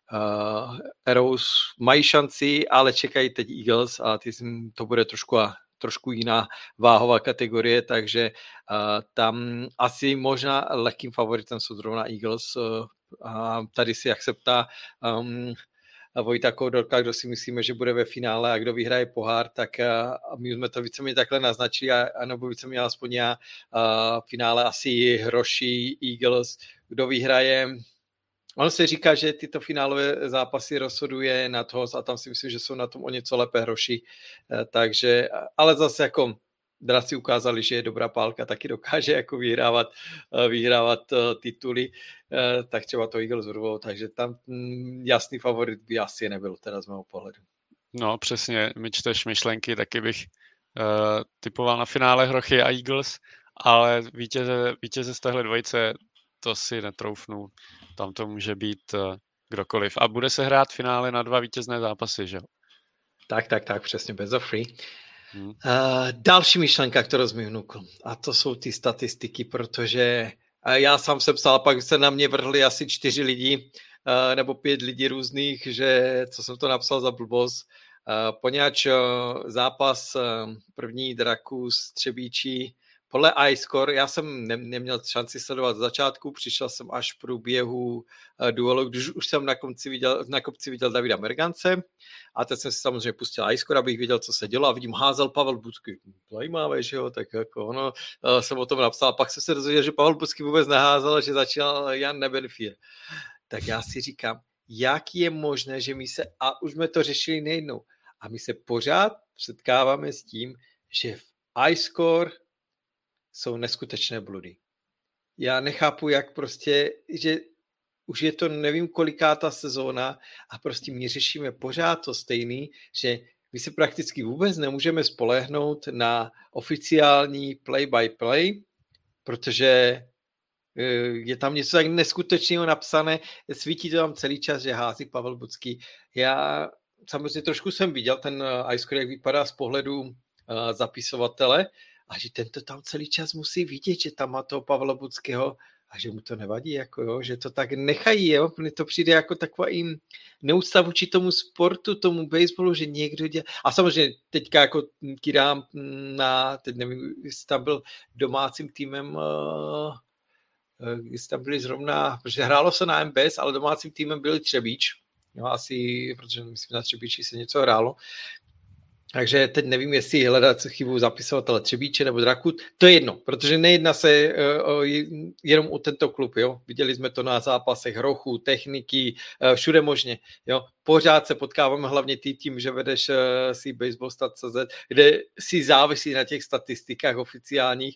Arrows mají šanci, ale čekají teď Eagles a to bude trošku jiná váhová kategorie, takže tam asi možná lehkým favoritem jsou zrovna Eagles. A tady si, jak se ptá Vojta Koudolka, kdo si myslíme, že bude ve finále a kdo vyhraje pohár, tak my jsme to víceméně takhle naznačili, anebo víceméně aspoň já, finále asi Hroší, Eagles, kdo vyhraje. On se říká, že tyto finálové zápasy rozhoduje na toho a tam si myslím, že jsou na tom o něco lépe Hroši, takže, ale zase jako draci ukázali, že je dobrá pálka, taky dokáže jako vyhrávat tituly, tak třeba to Eagles urvou, takže tam jasný favorit by asi nebyl teda z mého pohledu. No přesně, mi čteš myšlenky, taky bych typoval na finále Hrochy a Eagles, ale vítěze z téhle dvojice to si netroufnu, tam to může být kdokoliv. A bude se hrát finále na 2 vítězné zápasy, že jo? Tak, přesně, best of 3. Další myšlenka, kterou jsem mi vnukl, a to jsou ty statistiky, protože já sám jsem psal, pak se na mě vrhli asi 4 lidi, nebo 5 lidí různých, že co jsem to napsal za blbost, poněvadž zápas první Draku s Třebíčí podle iScore, já jsem neměl šanci sledovat z začátku, přišel jsem až v průběhu duelu, když už jsem na kopci viděl Davida Mergance a teď jsem si samozřejmě pustil iScore, abych viděl, co se dělo a vidím, házel Pavel Bucký. Zajímavé, že jo, tak jako ono, jsem o tom napsal a pak jsem se dozvěděl, že Pavel Bucký vůbec neházel, že začínal Jan Nebenfier. Tak já si říkám, jak je možné, že a už jsme to řešili nejednou, a my se pořád setkáváme s tím, že v iScore jsou neskutečné bludy. Já nechápu, jak prostě, že už je to nevím kolikátá sezóna a prostě my řešíme pořád to stejný, že my se prakticky vůbec nemůžeme spolehnout na oficiální play-by-play, protože je tam něco tak neskutečného napsané, svítí to tam celý čas, že hází Pavel Bucký. Já samozřejmě trošku jsem viděl ten iScore, jak vypadá z pohledu zapisovatele, a že tento tam celý čas musí vidět, že tam má toho Pavla Buckého a že mu to nevadí, jako jo, že to tak nechají, jo, mně to přijde jako taková jim neúcta vůči tomu sportu, tomu baseballu, že někdo dělá, a samozřejmě teďka jako kýdám teď nevím, jestli tam byl domácím týmem, jestli tam byli zrovna, protože hrálo se na MBS, ale domácím týmem byli Třebíč, jo, asi, protože myslím, na Třebíči se něco hrálo. Takže teď nevím, jestli hledat chybu zapisovatele Třebíče nebo Drakut. To je jedno, protože nejedná se jenom o tento klub. Jo? Viděli jsme to na zápasech Hrochu, Techniky, všude možně. Jo? Pořád se potkáváme hlavně tím, že vedeš si baseballstat.cz, kde si závisí na těch statistikách oficiálních.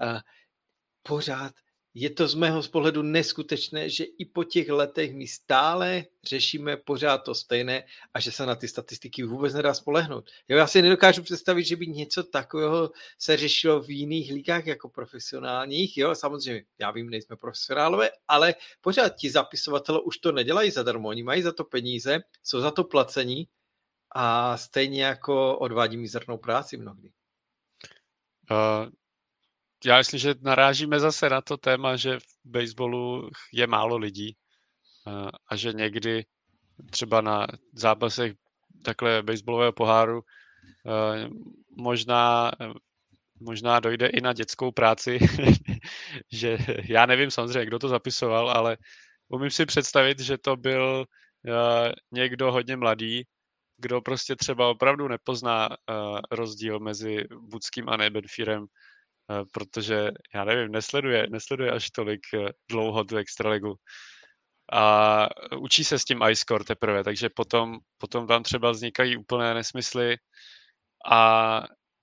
Pořád je to z mého pohledu neskutečné, že i po těch letech my stále řešíme pořád to stejné a že se na ty statistiky vůbec nedá spolehnout. Jo, já si nedokážu představit, že by něco takového se řešilo v jiných ligách jako profesionálních. Jo, samozřejmě, já vím, nejsme profesionálové, ale pořád ti zapisovatelé už to nedělají zadarmo. Oni mají za to peníze, jsou za to placení a stejně jako odvádí mizernou práci mnohdy. Já myslím, že narážíme zase na to téma, že v baseballu je málo lidí a že někdy třeba na zápasech takhle baseballového poháru možná dojde i na dětskou práci, že já nevím samozřejmě, kdo to zapisoval, ale umím si představit, že to byl někdo hodně mladý, kdo prostě třeba opravdu nepozná rozdíl mezi Buckým a Nebenfierem, protože, já nevím, nesleduje až tolik dlouho tu extraligu. A učí se s tím iScore teprve, takže potom tam třeba vznikají úplné nesmysly a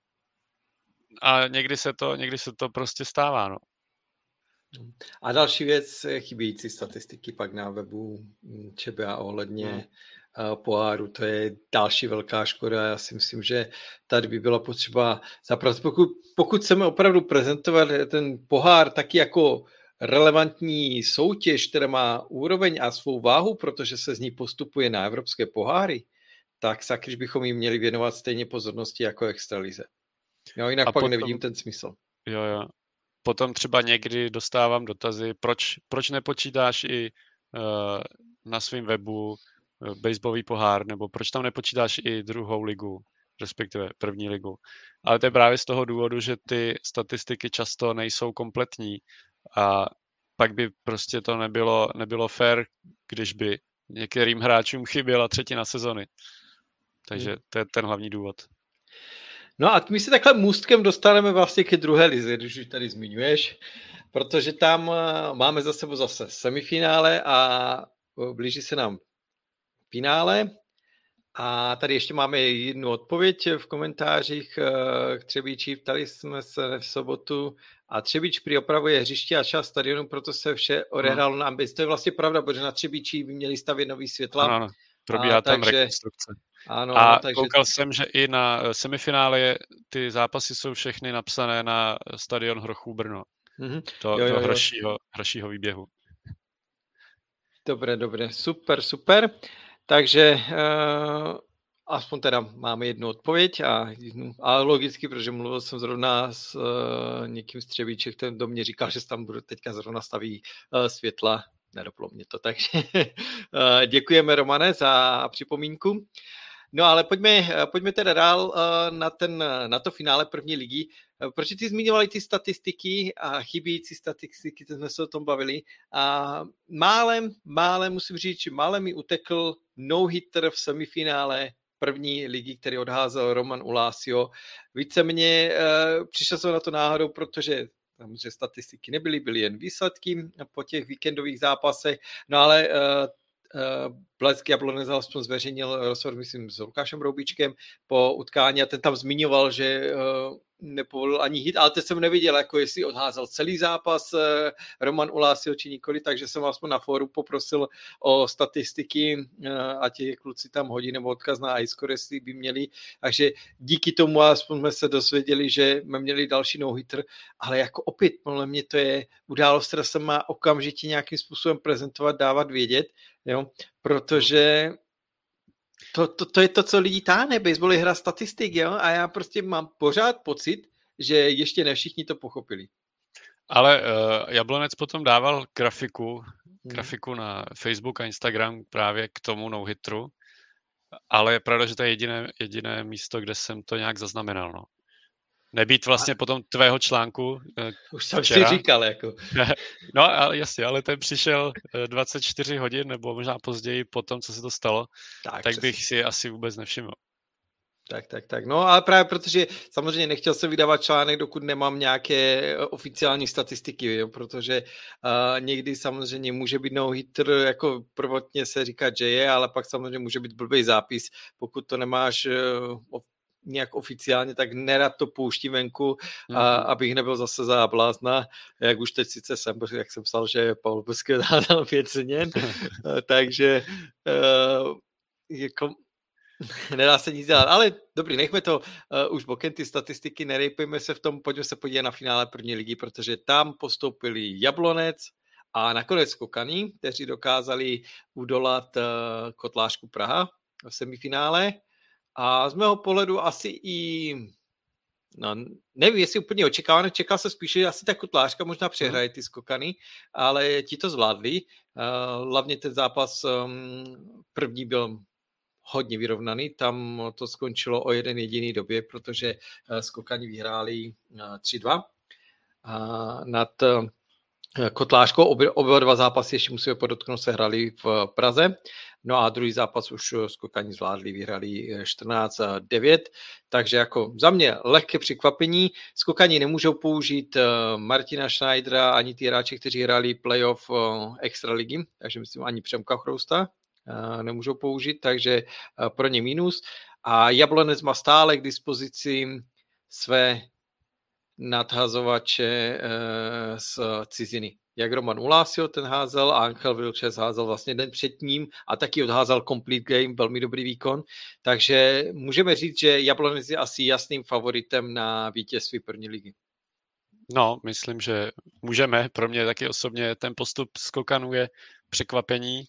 někdy se to prostě stává, no. A další věc, chybějící statistiky pak na webu ČBA ohledně poháru, to je další velká škoda. Já si myslím, že tady by bylo potřeba zapracovat. Pokud chceme opravdu prezentovat ten pohár taky jako relevantní soutěž, která má úroveň a svou váhu, protože se z ní postupuje na evropské poháry, tak sakryž bychom jim měli věnovat stejně pozornosti jako extralize. Jo, jinak pak nevidím ten smysl. Jo. Potom třeba někdy dostávám dotazy, proč nepočítáš i na svém webu baseballový pohár, nebo proč tam nepočítáš i druhou ligu, respektive první ligu. Ale to je právě z toho důvodu, že ty statistiky často nejsou kompletní a pak by prostě to nebylo fair, když by některým hráčům chyběla třetina sezony. Takže to je ten hlavní důvod. No a my se takhle můstkem dostaneme vlastně ke druhé lize, když už tady zmiňuješ, protože tam máme za sebou zase semifinále a blíží se nám finále. A tady ještě máme jednu odpověď v komentářích k Třebíči. Ptali jsme se v sobotu a Třebíč prý opravuje hřiště a část stadionu, proto se vše odehrálo na ambici. To je vlastně pravda, protože na Třebíči by měli stavět nový světla. Ano, probíhá tam rekonstrukce. Ano, takže koukal jsem, že i na semifinále ty zápasy jsou všechny napsané na stadion Hrochů Brno. Do hrašího výběhu. Dobré, super. Takže aspoň teda máme jednu odpověď a logicky, protože mluvil jsem zrovna s někým z Třebíče, který do mě říkal, že tam bude teďka zrovna staví světla. Nedoplo mě to, takže děkujeme, Romane, za připomínku. No ale pojďme teda dál na to finále první ligy. Proč ty zmiňovali ty statistiky a chybějící statistiky, to jsme se o tom bavili. A málem musím říct, že málem mi utekl no-hitter v semifinále první ligy, který odházel Roman Ulásio. Víceméně přišel jsem na to náhodou, protože samozřejmě statistiky nebyly, byly jen výsledky po těch víkendových zápasech, no ale Blesk Jablonec aspoň zveřejnil rozhovor, myslím, s Lukášem Roubíčkem po utkání a ten tam zmiňoval, že nepovolil ani hit, ale teď jsem neviděl, jako jestli odházel celý zápas Roman Ulásio či nikoli, takže jsem aspoň na fóru poprosil o statistiky a ti kluci tam hodí nebo odkaz na iScore, jestli by měli. Takže díky tomu aspoň jsme se dozvěděli, že jsme měli další no-hitter, ale jako opět, podle mě to je událost, která se má okamžitě nějakým způsobem prezentovat, dávat vědět, jo? Protože to je to, co lidi táhne, baseball je hra statistik, jo? A já prostě mám pořád pocit, že ještě ne všichni to pochopili. Ale Jablonec potom dával grafiku na Facebook a Instagram právě k tomu no-hitru, ale je pravda, že to je jediné místo, kde jsem to nějak zaznamenal, no. Nebýt vlastně potom tvého článku už jsem včera. Si říkal, jako. No, ale jasně, ale ten přišel 24 hodin, nebo možná později po tom, co se to stalo, tak bych si asi vůbec nevšiml. Tak. No, ale právě protože samozřejmě nechtěl jsem vydávat článek, dokud nemám nějaké oficiální statistiky, jo, protože někdy samozřejmě může být no-hitter, jako prvotně se říká, že je, ale pak samozřejmě může být blbý zápis, pokud to nemáš nějak oficiálně, tak nerad to pouštím venku, abych nebyl zase za blázna, jak už teď sice jsem, jak jsem psal, že Paul Besked dal 5 změn, takže jako nedá se nic dělat, ale dobrý, nechme to už bokem, ty statistiky, nerejpejme se v tom, pojďme se podívat na finále první ligy, protože tam postoupili Jablonec a nakonec Skokaní, kteří dokázali udolat Kotlářku Praha v semifinále. A z mého pohledu asi i, no nevím, jestli úplně očekávané, čekal se spíše, že asi ta Kotlářka možná přehraje ty Skokany, ale ti to zvládli. Hlavně ten zápas první byl hodně vyrovnaný, tam to skončilo o jeden jediný době, protože Skokani vyhráli 3-2 nad Kotlářkou. Oba dva zápasy, ještě musíme podotknout, se hrali v Praze. No a druhý zápas už Skokani zvládli, vyhrali 14-9, takže jako za mě lehké překvapení. Skokani nemůžou použít Martina Schneidera ani ty hráči, kteří hráli playoff extraligy, takže myslím ani Přemka Chrousta nemůžou použít, takže pro ně minus. A Jablonec má stále k dispozici své nadhazovače z ciziny. Jak Roman Ulásio ten házel a Angel Vilches házel vlastně den před ním a taky odházel complete game, velmi dobrý výkon. Takže můžeme říct, že Jablonec je asi jasným favoritem na vítězství první ligy. No, myslím, že můžeme. Pro mě taky osobně ten postup Skokanů je překvapení.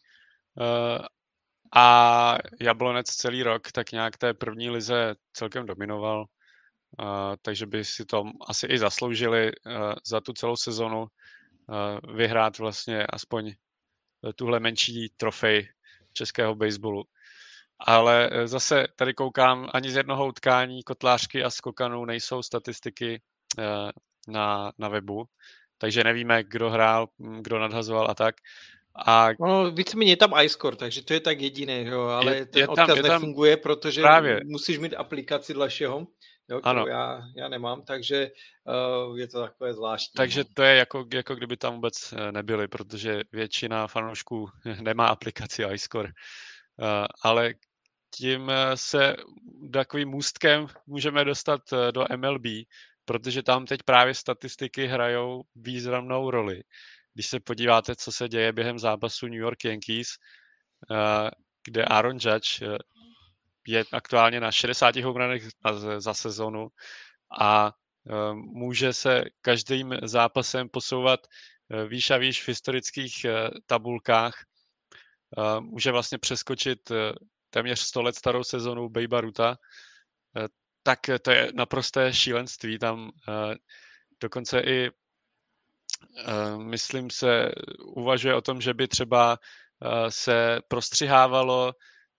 A Jablonec celý rok tak nějak té první lize celkem dominoval. Takže by si to asi i zasloužili za tu celou sezonu vyhrát vlastně aspoň tuhle menší trofej českého baseballu. Ale zase tady koukám, ani z jednoho utkání Kotlářky a Skokanů nejsou statistiky na webu, takže nevíme, kdo hrál, kdo nadhazoval a tak. A no, víceméně je tam iScore, takže to je tak jediné, jo, ale ten odkaz nefunguje, protože právě musíš mít aplikaci dle všeho, jo, kterou já nemám, takže je to takové zvláštní. Takže to je jako kdyby tam vůbec nebyli, protože většina fanoušků nemá aplikaci iScore. Ale tím se takovým můstkem můžeme dostat do MLB, protože tam teď právě statistiky hrajou významnou roli. Když se podíváte, co se děje během zápasu New York Yankees, kde Aaron Judge je aktuálně na 60 home runech za sezonu a může se každým zápasem posouvat výš a výš v historických tabulkách. Může vlastně přeskočit téměř 100 let starou sezonu Babe Rutha, tak to je naprosté šílenství. Tam dokonce i myslím se uvažuje o tom, že by třeba se prostřihávalo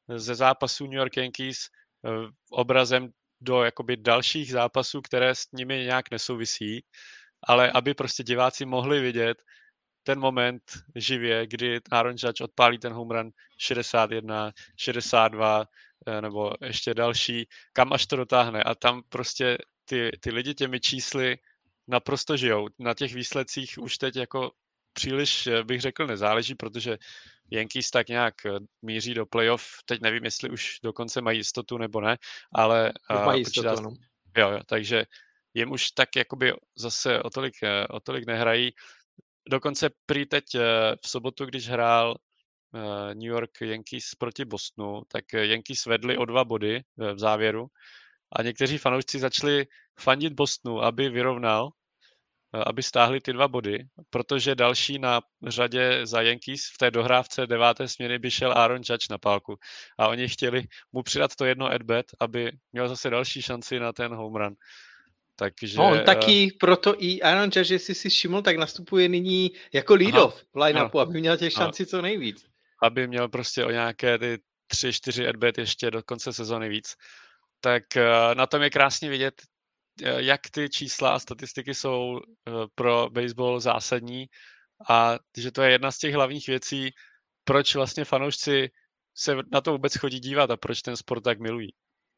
ze zápasů New York Yankees obrazem do jakoby dalších zápasů, které s nimi nějak nesouvisí, ale aby prostě diváci mohli vidět ten moment živě, kdy Aaron Judge odpálí ten home run 61, 62 nebo ještě další, kam až to dotáhne. A tam prostě ty lidi těmi čísly naprosto žijou. Na těch výsledcích už teď jako příliš, bych řekl, nezáleží, protože Yankees tak nějak míří do playoff. Teď nevím, jestli už dokonce mají jistotu nebo ne, ale Už mají jistotu, no. Jo, takže jim už tak jakoby zase o tolik nehrají. Dokonce prý teď v sobotu, když hrál New York Yankees proti Bostonu, tak Yankees vedli o 2 body v závěru a někteří fanoušci začali fandit Bostonu, aby vyrovnal, aby stáhli ty 2 body, protože další na řadě za Yankees v té dohrávce 9. směny by šel Aaron Judge na pálku a oni chtěli mu přidat to jedno at-bat, aby měl zase další šanci na ten home run. Takže, no, on taky, proto i Aaron Judge, jestli si všiml, tak nastupuje nyní jako lead-off v line-upu, aby měl těch šancí co nejvíc. Aby měl prostě o nějaké ty 3-4 at-bat ještě do konce sezony víc. Tak na tom je krásně vidět, jak ty čísla a statistiky jsou pro baseball zásadní a že to je jedna z těch hlavních věcí, proč vlastně fanoušci se na to vůbec chodí dívat a proč ten sport tak milují.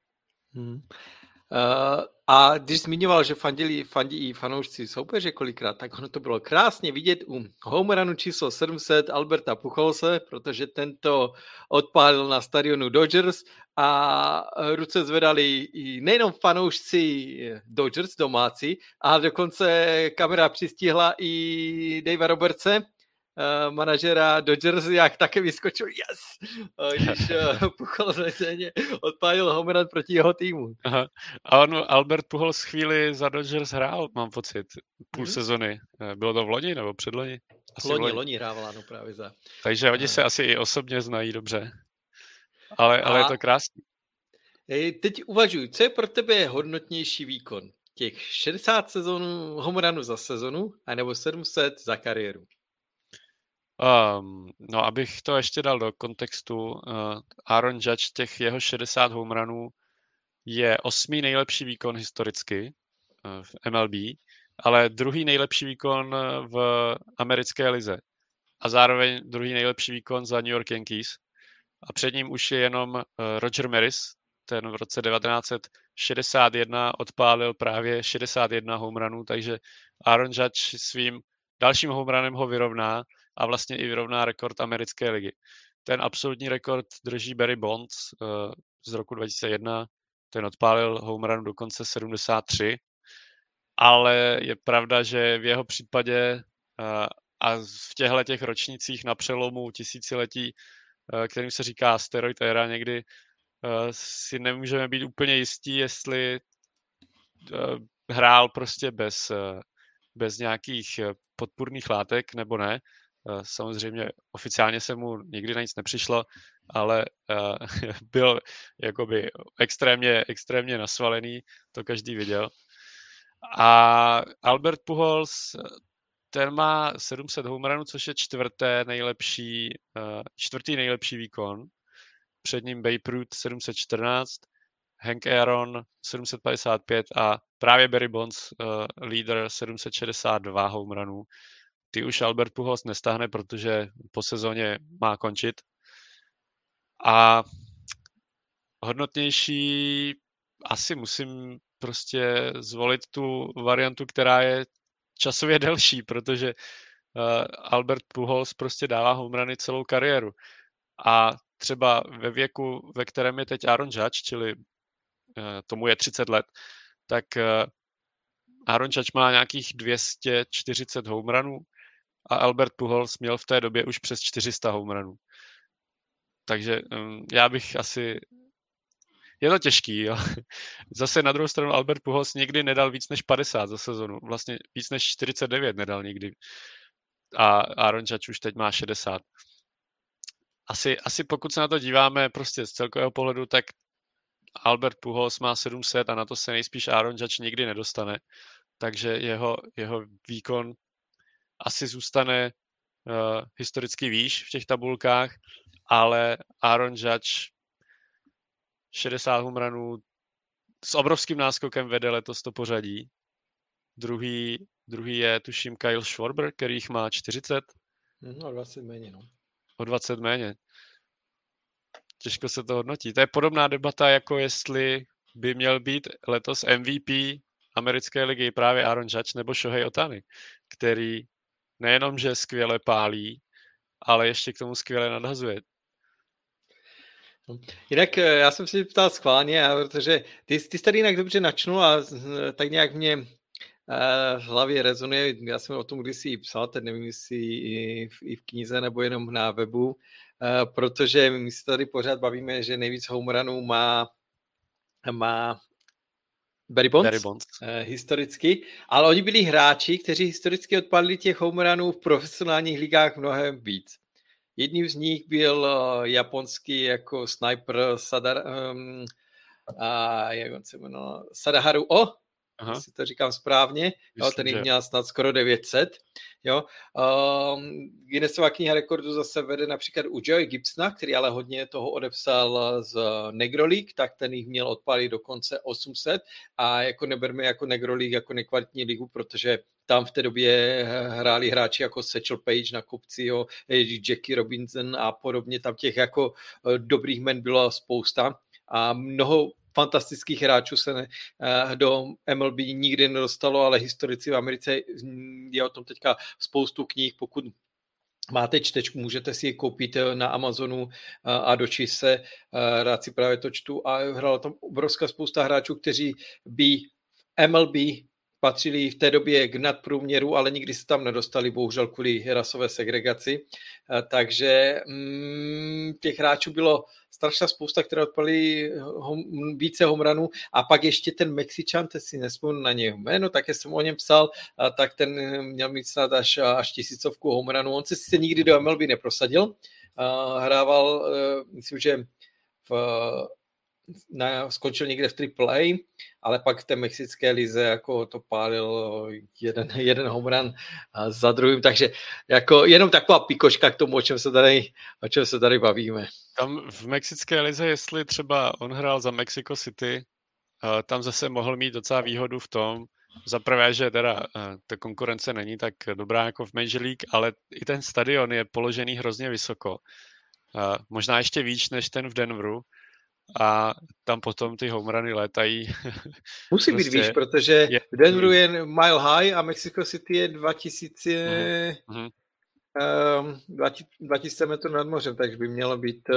A když zmiňoval, že fandí i fanoušci soupeře kolikrát, tak ono to bylo krásně vidět u home runu číslo 700 Alberta Pucholse, protože tento odpálil na stadionu Dodgers a ruce zvedali i nejenom fanoušci Dodgers domácí, ale dokonce kamera přistihla i Davea Robertse, manažera Dodgers, jak také vyskočil, yes, když Pujols odpálil home run proti jeho týmu. Aha. A Albert Pujols chvíli za Dodgers hrál, mám pocit, půl sezony. Bylo to v loni nebo předloni? Asi loni hrával, ano, právě za. Takže oni se asi i osobně znají dobře. Ale je to krásný. Teď uvažuj, co je pro tebe hodnotnější výkon? Těch 60 sezonů home runu za sezonu, anebo 700 za kariéru? No, abych to ještě dal do kontextu, Aaron Judge, těch jeho 60 home runů je 8. nejlepší výkon historicky v MLB, ale druhý nejlepší výkon v americké lize a zároveň druhý nejlepší výkon za New York Yankees. A před ním už je jenom Roger Maris, ten v roce 1961 odpálil právě 61 home runů, takže Aaron Judge svým dalším home runem ho vyrovná a vlastně i vyrovná rekord americké ligy. Ten absolutní rekord drží Barry Bonds z roku 2001, ten odpálil home run dokonce 73, ale je pravda, že v jeho případě a v těchto ročnících na přelomu tisíciletí, kterým se říká steroid era, někdy si nemůžeme být úplně jistí, jestli hrál prostě bez nějakých podpůrných látek nebo ne. Samozřejmě oficiálně se mu nikdy na nic nepřišlo, ale byl jakoby extrémně nasvalený, to každý viděl. A Albert Pujols, ten má 700 home runů, což je čtvrtý nejlepší výkon. Před ním Babe Ruth 714, Hank Aaron 755 a právě Barry Bonds, líder 762 home runů. Ty už Albert Pujols nestáhne, protože po sezóně má končit. A hodnotnější asi musím prostě zvolit tu variantu, která je časově delší, protože Albert Pujols prostě dává home runy celou kariéru. A třeba ve věku, ve kterém je teď Aaron Judge, čili tomu je 30 let, tak Aaron Judge má nějakých 240 home runů a Albert Pujols měl v té době už přes 400 home runů. Takže já bych asi... Je to těžký, jo. Zase na druhou stranu Albert Pujols nikdy nedal víc než 50 za sezonu. Vlastně víc než 49 nedal nikdy. A Aaron Judge už teď má 60. Asi pokud se na to díváme prostě z celkového pohledu, tak Albert Pujols má 700 a na to se nejspíš Aaron Judge nikdy nedostane. Takže jeho výkon asi zůstane historicky výš v těch tabulkách, ale Aaron Judge 60 home runů, s obrovským náskokem vede letos to pořadí. Druhý je, tuším, Kyle Schwarber, který jich má 40. No, 20 méně, no. O 20 méně. Těžko se to hodnotí. To je podobná debata, jako jestli by měl být letos MVP americké ligy právě Aaron Judge nebo Shohei Ohtani, který nejenom, že skvěle pálí, ale ještě k tomu skvěle nadhazuje. Jinak já jsem si ptal schválně, protože ty jsi tady jinak dobře načnul a tak nějak mě v hlavě rezonuje, já jsem o tom kdysi psal, teď nevím, jestli i v knize nebo jenom na webu, protože my se tady pořád bavíme, že nejvíc home runů má Barry Bonds. Historicky, ale oni byli hráči, kteří historicky odpadli těch home runů v profesionálních ligách mnohem víc. Jedním z nich byl japonský jako sniper jak on se jmenoval, Sadaharu jestli to říkám správně, jo, ten jich měl snad skoro 900. Jo. Guinnessova kniha rekordů zase vede například u Joey Gibsona, který ale hodně toho odepsal z Negro League, tak ten jich měl odpálit dokonce 800 a jako neberme jako Negro League jako nekvalitní ligu, protože tam v té době hráli hráči jako Satchel Paige na kopci, jo, Jackie Robinson a podobně, tam těch jako dobrých men bylo spousta a mnoho fantastických hráčů se do MLB nikdy nedostalo, ale historici v Americe je o tom teďka spoustu knih, pokud máte čtečku, můžete si je koupit na Amazonu a dočíst se, rád si právě to čtu a hrála tam obrovská spousta hráčů, kteří by MLB patřili v té době k nadprůměru, ale nikdy se tam nedostali, bohužel kvůli rasové segregaci. Takže těch hráčů bylo strašná spousta, které odpali více home runů a pak ještě ten Mexičan, teď si nespomínám na něj jméno, také jsem o něm psal, tak ten měl mít snad až 1000 home runů. On se sice nikdy do MLB neprosadil, hrával, myslím, že skončil někde v AAA, ale pak v té mexické lize jako to pálil jeden home run za druhým, takže jako jenom taková pikoška k tomu, o čem se tady bavíme. Tam v mexické lize, jestli třeba on hrál za Mexico City, tam zase mohl mít docela výhodu v tom, za prvé, že teda ta konkurence není tak dobrá jako v Major League, ale i ten stadion je položený hrozně vysoko. Možná ještě víc než ten v Denveru. A tam potom ty home runy létají. Musí být výš, protože v Denveru je mile high a Mexico City je 2000 metrů nad mořem, takže by mělo být...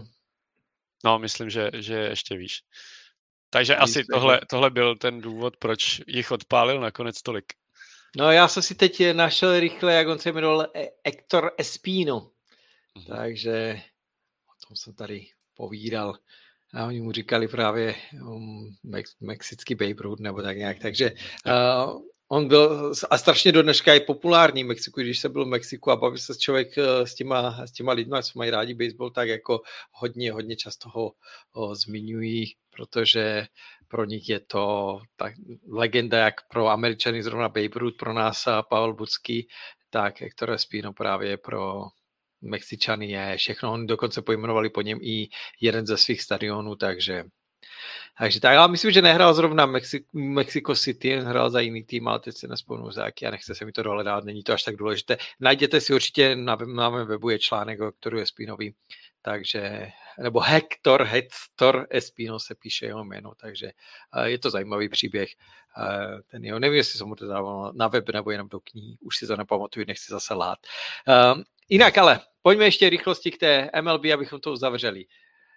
No, myslím, že je ještě výš. Takže asi tohle byl ten důvod, proč jich odpálil nakonec tolik. No, já jsem si teď našel rychle, jak on se jmenoval, Héctor Espino. Takže o tom jsem tady povídal. A oni mu říkali právě mexický Babe Ruth nebo tak nějak. Takže on byl a strašně do dneška je populární v Mexiku, když se byl v Mexiku a baví se člověk s těma lidma, co mají rádi baseball, tak jako hodně často ho zmiňují, protože pro nich je to tak legenda, jak pro Američany zrovna Babe Ruth, pro nás a Pavel Bucký, tak Héctor Espino právě pro Mexičany je všechno. On dokonce pojmenovali po něm i jeden ze svých stadionů, takže tak, ale myslím, že nehrál zrovna Mexico City, hrál za jiný tým, ale teď si nespomenu za jaký a nechce se mi to dohledat, není to až tak důležité. Najděte si určitě na mém webu je článek o Héctoru Espinovi, takže, nebo Héctor Espino se píše jeho jméno, takže je to zajímavý příběh. Ten jeho, nevím, jestli jsem mu to dával na web nebo jenom do knihy, už si to nepamatuju, nechci zase lát. Jinak ale, pojďme ještě rychlosti k té MLB, abychom to uzavřeli.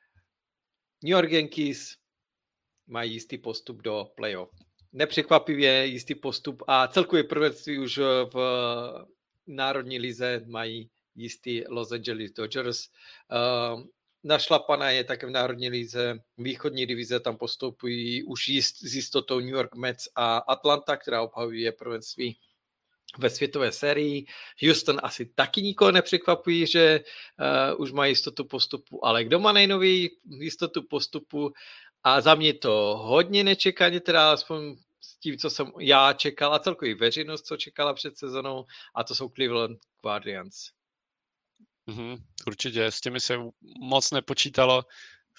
New York Yankees mají jistý postup do playoff. Nepřekvapivě jistý postup a celkově prvenství už v národní lize mají jistý Los Angeles Dodgers. Našlapaná je také v národní lize. Východní divize tam postupují už s jistotou New York Mets a Atlanta, která obhajuje prvenství ve světové sérii. Houston asi taky nikoho nepřekvapují, že už má jistotu postupu, ale kdo má nejnový jistotu postupu a za mě to hodně nečekaně, teda aspoň s tím, co jsem já čekal a celkový veřejnost, co čekala před sezonou, a to jsou Cleveland Guardians. Určitě, s těmi se moc nepočítalo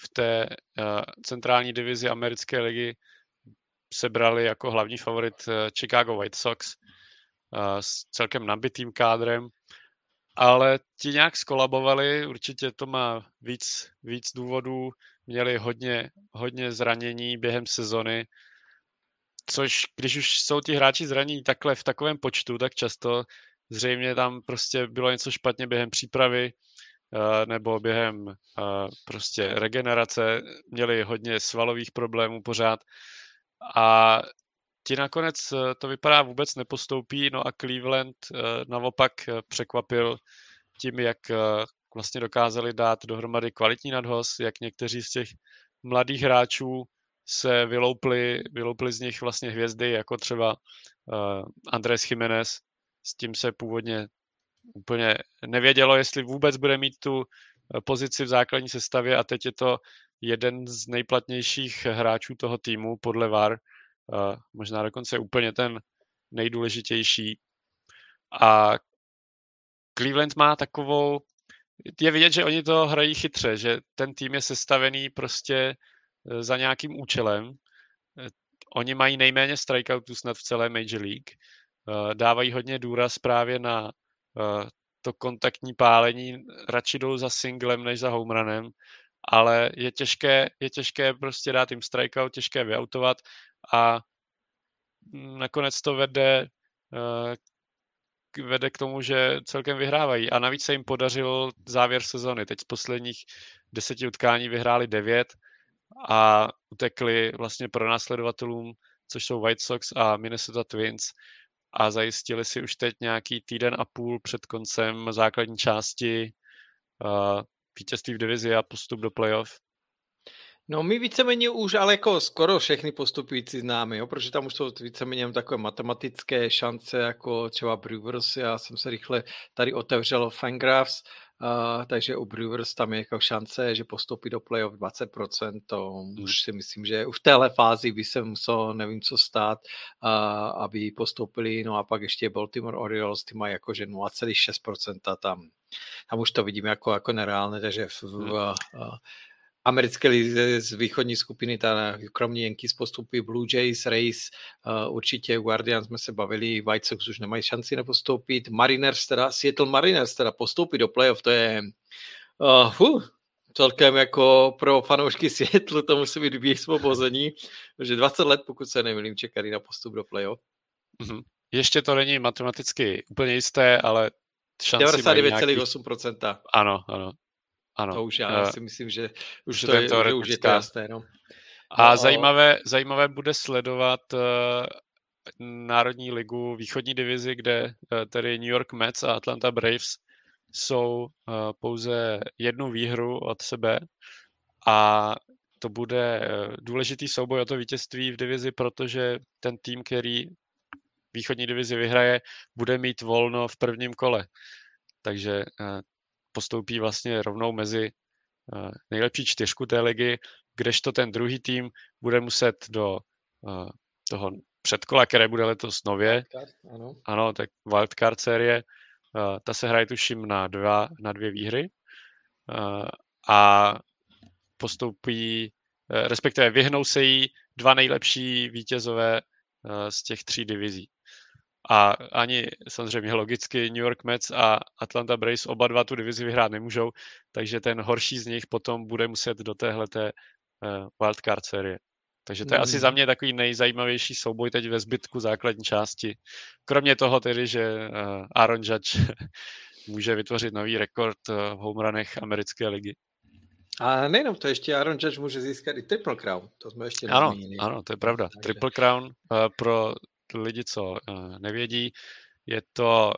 v té centrální divizi americké ligy sebrali jako hlavní favorit Chicago White Sox s celkem nabitým kádrem, ale ti nějak skolabovali, určitě to má víc důvodů, měli hodně zranění během sezony, což když už jsou ti hráči zranění takhle v takovém počtu, tak často zřejmě tam prostě bylo něco špatně během přípravy nebo během prostě regenerace, měli hodně svalových problémů pořád a ti nakonec to vypadá vůbec nepostoupí, no a Cleveland naopak překvapil tím, jak vlastně dokázali dát dohromady kvalitní nadhoz, jak někteří z těch mladých hráčů se vyloupli z nich vlastně hvězdy, jako třeba Andrés Jiménez. S tím se původně úplně nevědělo, jestli vůbec bude mít tu pozici v základní sestavě a teď je to jeden z nejplatnějších hráčů toho týmu podle VAR, možná dokonce úplně ten nejdůležitější. A Cleveland má takovou, je vidět, že oni to hrají chytře, že ten tým je sestavený prostě za nějakým účelem. Oni mají nejméně strikeoutů snad v celé Major League. Dávají hodně důraz právě na to kontaktní pálení, radši jdou za singlem než za homerunem, ale je těžké prostě dát jim strikeout, těžké vyautovat a nakonec to vede k tomu, že celkem vyhrávají. A navíc se jim podařil závěr sezony. Teď z posledních 10 utkání vyhráli 9 a utekli vlastně pronásledovatelům, což jsou White Sox a Minnesota Twins a zajistili si už teď nějaký týden a půl před koncem základní části vítězství v divizi a postup do playoff. No my víceméně už, ale jako skoro všechny postupující známe, jo, protože tam už jsou víceméně takové matematické šance, jako třeba Brewers, já jsem se rychle tady otevřel Fangraphs, takže u Brewers tam je jako šance, že postoupí do playoff 20%, to už si myslím, že už v téhle fázi by se muselo, nevím co stát, aby postoupili, no a pak ještě Baltimore Orioles, ty mají jakože 0,6%, tam už to vidím jako nereálné, takže americké lize z východní skupiny, kromě Yankees postupí Blue Jays, Rays, určitě Guardians jsme se bavili, White Sox už nemají šanci nepostoupit, Seattle Mariners postoupí do playoff, to je celkem jako pro fanoušky Seattle to musí být vysvobození, že 20 let, pokud se nemýlím, čekali na postup do playoff. Ještě to není matematicky úplně jisté, ale šanci 99,8%. Ano. To už já si myslím, že už to je, že už je to jasné. No. A zajímavé bude sledovat Národní ligu východní divizi, kde tedy New York Mets a Atlanta Braves jsou pouze jednu výhru od sebe a to bude důležitý souboj o to vítězství v divizi, protože ten tým, který východní divizi vyhraje, bude mít volno v prvním kole. Takže postoupí vlastně rovnou mezi nejlepší 4 té ligy, kdežto ten druhý tým bude muset do toho předkola, které bude letos nově. Ano, tak wildcard série, ta se hraje tuším na dvě výhry a postoupí, respektive vyhnou se jí 2 nejlepší vítězové z těch 3 divizí. A ani samozřejmě logicky New York Mets a Atlanta Braves oba dva tu divizi vyhrát nemůžou, takže ten horší z nich potom bude muset do téhleté wildcard série. Takže to je asi za mě takový nejzajímavější souboj teď ve zbytku základní části. Kromě toho tedy, že Aaron Judge může vytvořit nový rekord v homeranech americké ligy. A nejenom to, ještě Aaron Judge může získat i Triple Crown. To jsme ještě nezmínili. Ano, to je pravda. Takže Triple Crown pro lidi, co nevědí, je to,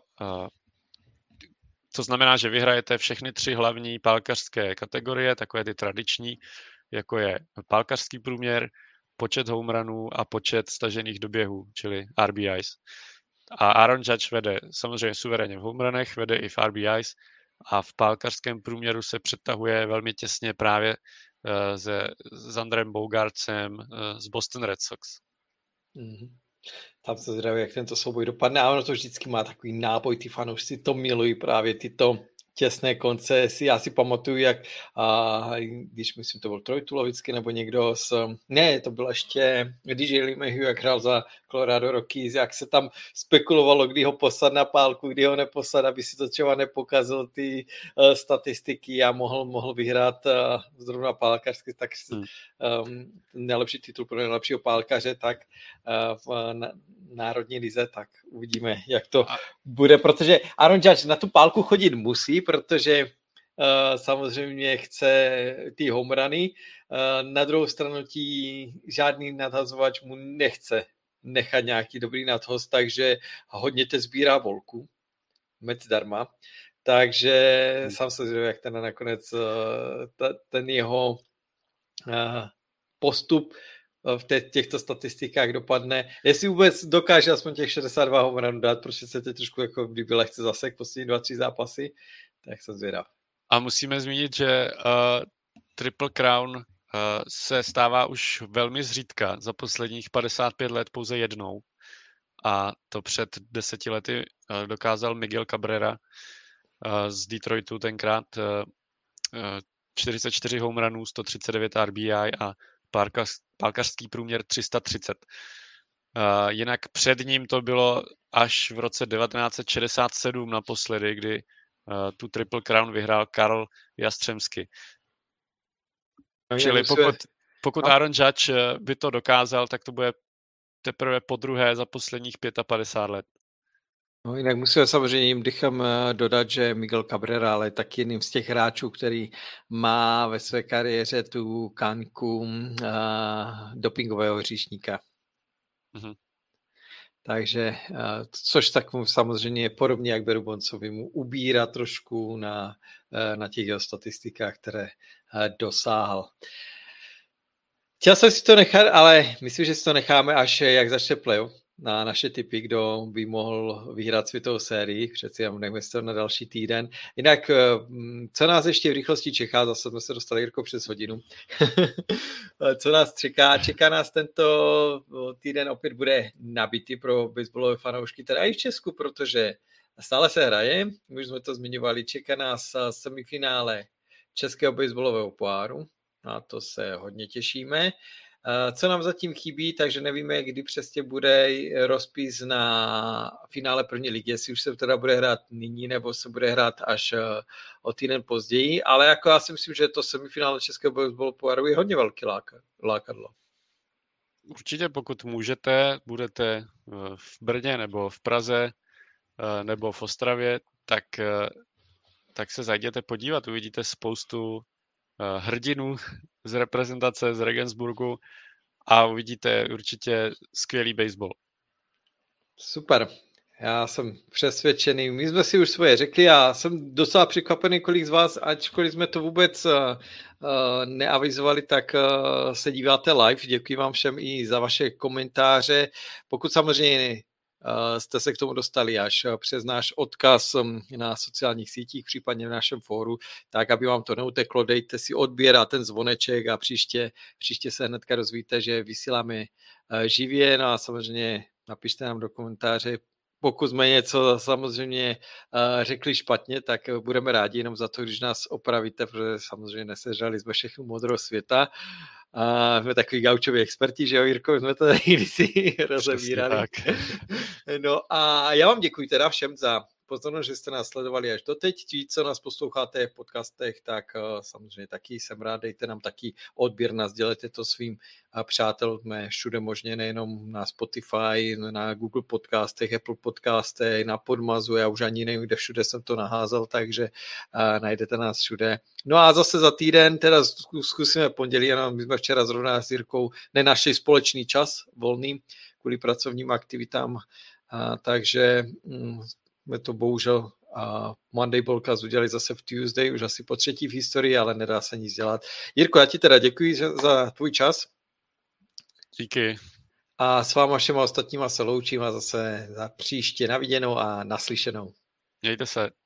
to znamená, že vyhrajete všechny 3 hlavní pálkařské kategorie, takové ty tradiční, jako je pálkařský průměr, počet home runů a počet stažených doběhů, čili RBIs. A Aaron Judge vede samozřejmě suverénně v home runech, vede i v RBIs a v pálkařském průměru se přetahuje velmi těsně právě s Andrem Bogartsem z Boston Red Sox. Tam se zdraví, jak tento souboj dopadne, a ono to vždycky má takový náboj, ty fanoušci to milují, právě tyto těsné konce. Já si pamatuju, jak když myslím, to byl Troy Tulovický nebo někdo ne, to byl ještě DJ LeMahieu, jak hrál za Colorado Rockies, jak se tam spekulovalo, kdy ho posad na pálku, kdy ho neposad, aby si to třeba nepokazil ty statistiky a mohl vyhrát zrovna pálkařsky, tak nejlepší titul pro nejlepšího pálkaře, tak v národní lize, tak uvidíme, jak to bude, protože Aaron Judge na tu pálku chodit musí, protože samozřejmě chce ty homeruny. Na druhou stranu žádný nadhazovač mu nechce nechat nějaký dobrý nadhoz, takže hodně te sbírá volku, met zdarma. Takže sám se zvědavý, jak ten nakonec ten jeho postup v těchto statistikách dopadne. Jestli vůbec dokáže aspoň těch 62 homerunů dát, protože se teď trošku jako kdyby lehce zasek poslední 2-3 zápasy, tak jsem zvědav. A musíme zmínit, že Triple Crown se stává už velmi zřídka. Za posledních 55 let pouze jednou. A to před 10 lety dokázal Miguel Cabrera z Detroitu tenkrát 44 homerunů, 139 RBI a pálkařský průměr 330. Jinak před ním to bylo až v roce 1967 naposledy, kdy tu Triple Crown vyhrál Karl Jastřemský. Čili pokud Aaron Judge by to dokázal, tak to bude teprve podruhé za posledních 55 let. No, jinak musíme samozřejmě jim dychem dodat, že Miguel Cabrera ale je taky jedním z těch hráčů, který má ve své kariéře tu kanku dopingového hříšníka. Mm-hmm. Takže, což tak samozřejmě je podobně, jak Beru Boncovi mu ubírá trošku na těch jeho statistikách, které dosáhl. Chtěl jsem si to nechat, ale myslím, že si to necháme, až jak začne playoff, na naše tipy, kdo by mohl vyhrát světovou sérii. Přeci nechme si to na další týden. Jinak, co nás ještě v rychlosti čeká, zase jsme se dostali, Jirko, přes hodinu. Co nás čeká? Čeká nás tento týden opět bude nabitý pro baseballové fanoušky, teda i v Česku, protože stále se hraje, už jsme to zmiňovali, čeká nás semifinále Českého baseballového poháru, na to se hodně těšíme. Co nám zatím chybí, takže nevíme, kdy přesně bude rozpis na finále první ligy, jestli už se teda bude hrát nyní, nebo se bude hrát až o týden později, ale jako já si myslím, že to semifinále Českého baseballového poháru je hodně velký lákadlo. Určitě, pokud můžete, budete v Brně nebo v Praze nebo v Ostravě, tak se zajděte podívat, uvidíte spoustu hrdinů z reprezentace z Regensburgu a uvidíte určitě skvělý baseball. Super, já jsem přesvědčený. My jsme si už svoje řekli a jsem docela překvapený, kolik z vás, ačkoliv jsme to vůbec neavizovali, tak se díváte live. Děkuji vám všem i za vaše komentáře. Pokud samozřejmě jste se k tomu dostali až přes náš odkaz na sociálních sítích, případně v našem fóru, tak aby vám to neuteklo, dejte si odběr a ten zvoneček a příště se hnedka dozvíte, že vysíláme živě, no a samozřejmě napište nám do komentáře, pokud jsme něco samozřejmě řekli špatně, tak budeme rádi jenom za to, když nás opravíte, protože samozřejmě nesežrali jsme všechno modrého světa. Jsme takový gaučoví experti, že jo, Jirko, jsme to tady kdysi rozebírali. No a já vám děkuji teda všem za pozornost, že jste nás sledovali až doteď. Ti, co nás posloucháte v podcastech, tak samozřejmě taky jsem rád, dejte nám taky odběr, sdělejte to svým přátelům všude možně, nejenom na Spotify, na Google podcastech, Apple podcastech, na Podmazu, já už ani nevím, kde všude jsem to naházel, takže najdete nás všude. No a zase za týden, teda zkusíme pondělí, my jsme včera zrovna s Jirkou nenašli společný čas volný kvůli pracovním aktivitám, takže jsme to bohužel Monday Ballcast udělali zase v Tuesday, už asi po třetí v historii, ale nedá se nic dělat. Jirko, já ti teda děkuji za tvůj čas. Díky. A s váma všema ostatníma se loučím a zase za příště na viděnou a naslyšenou. Mějte se.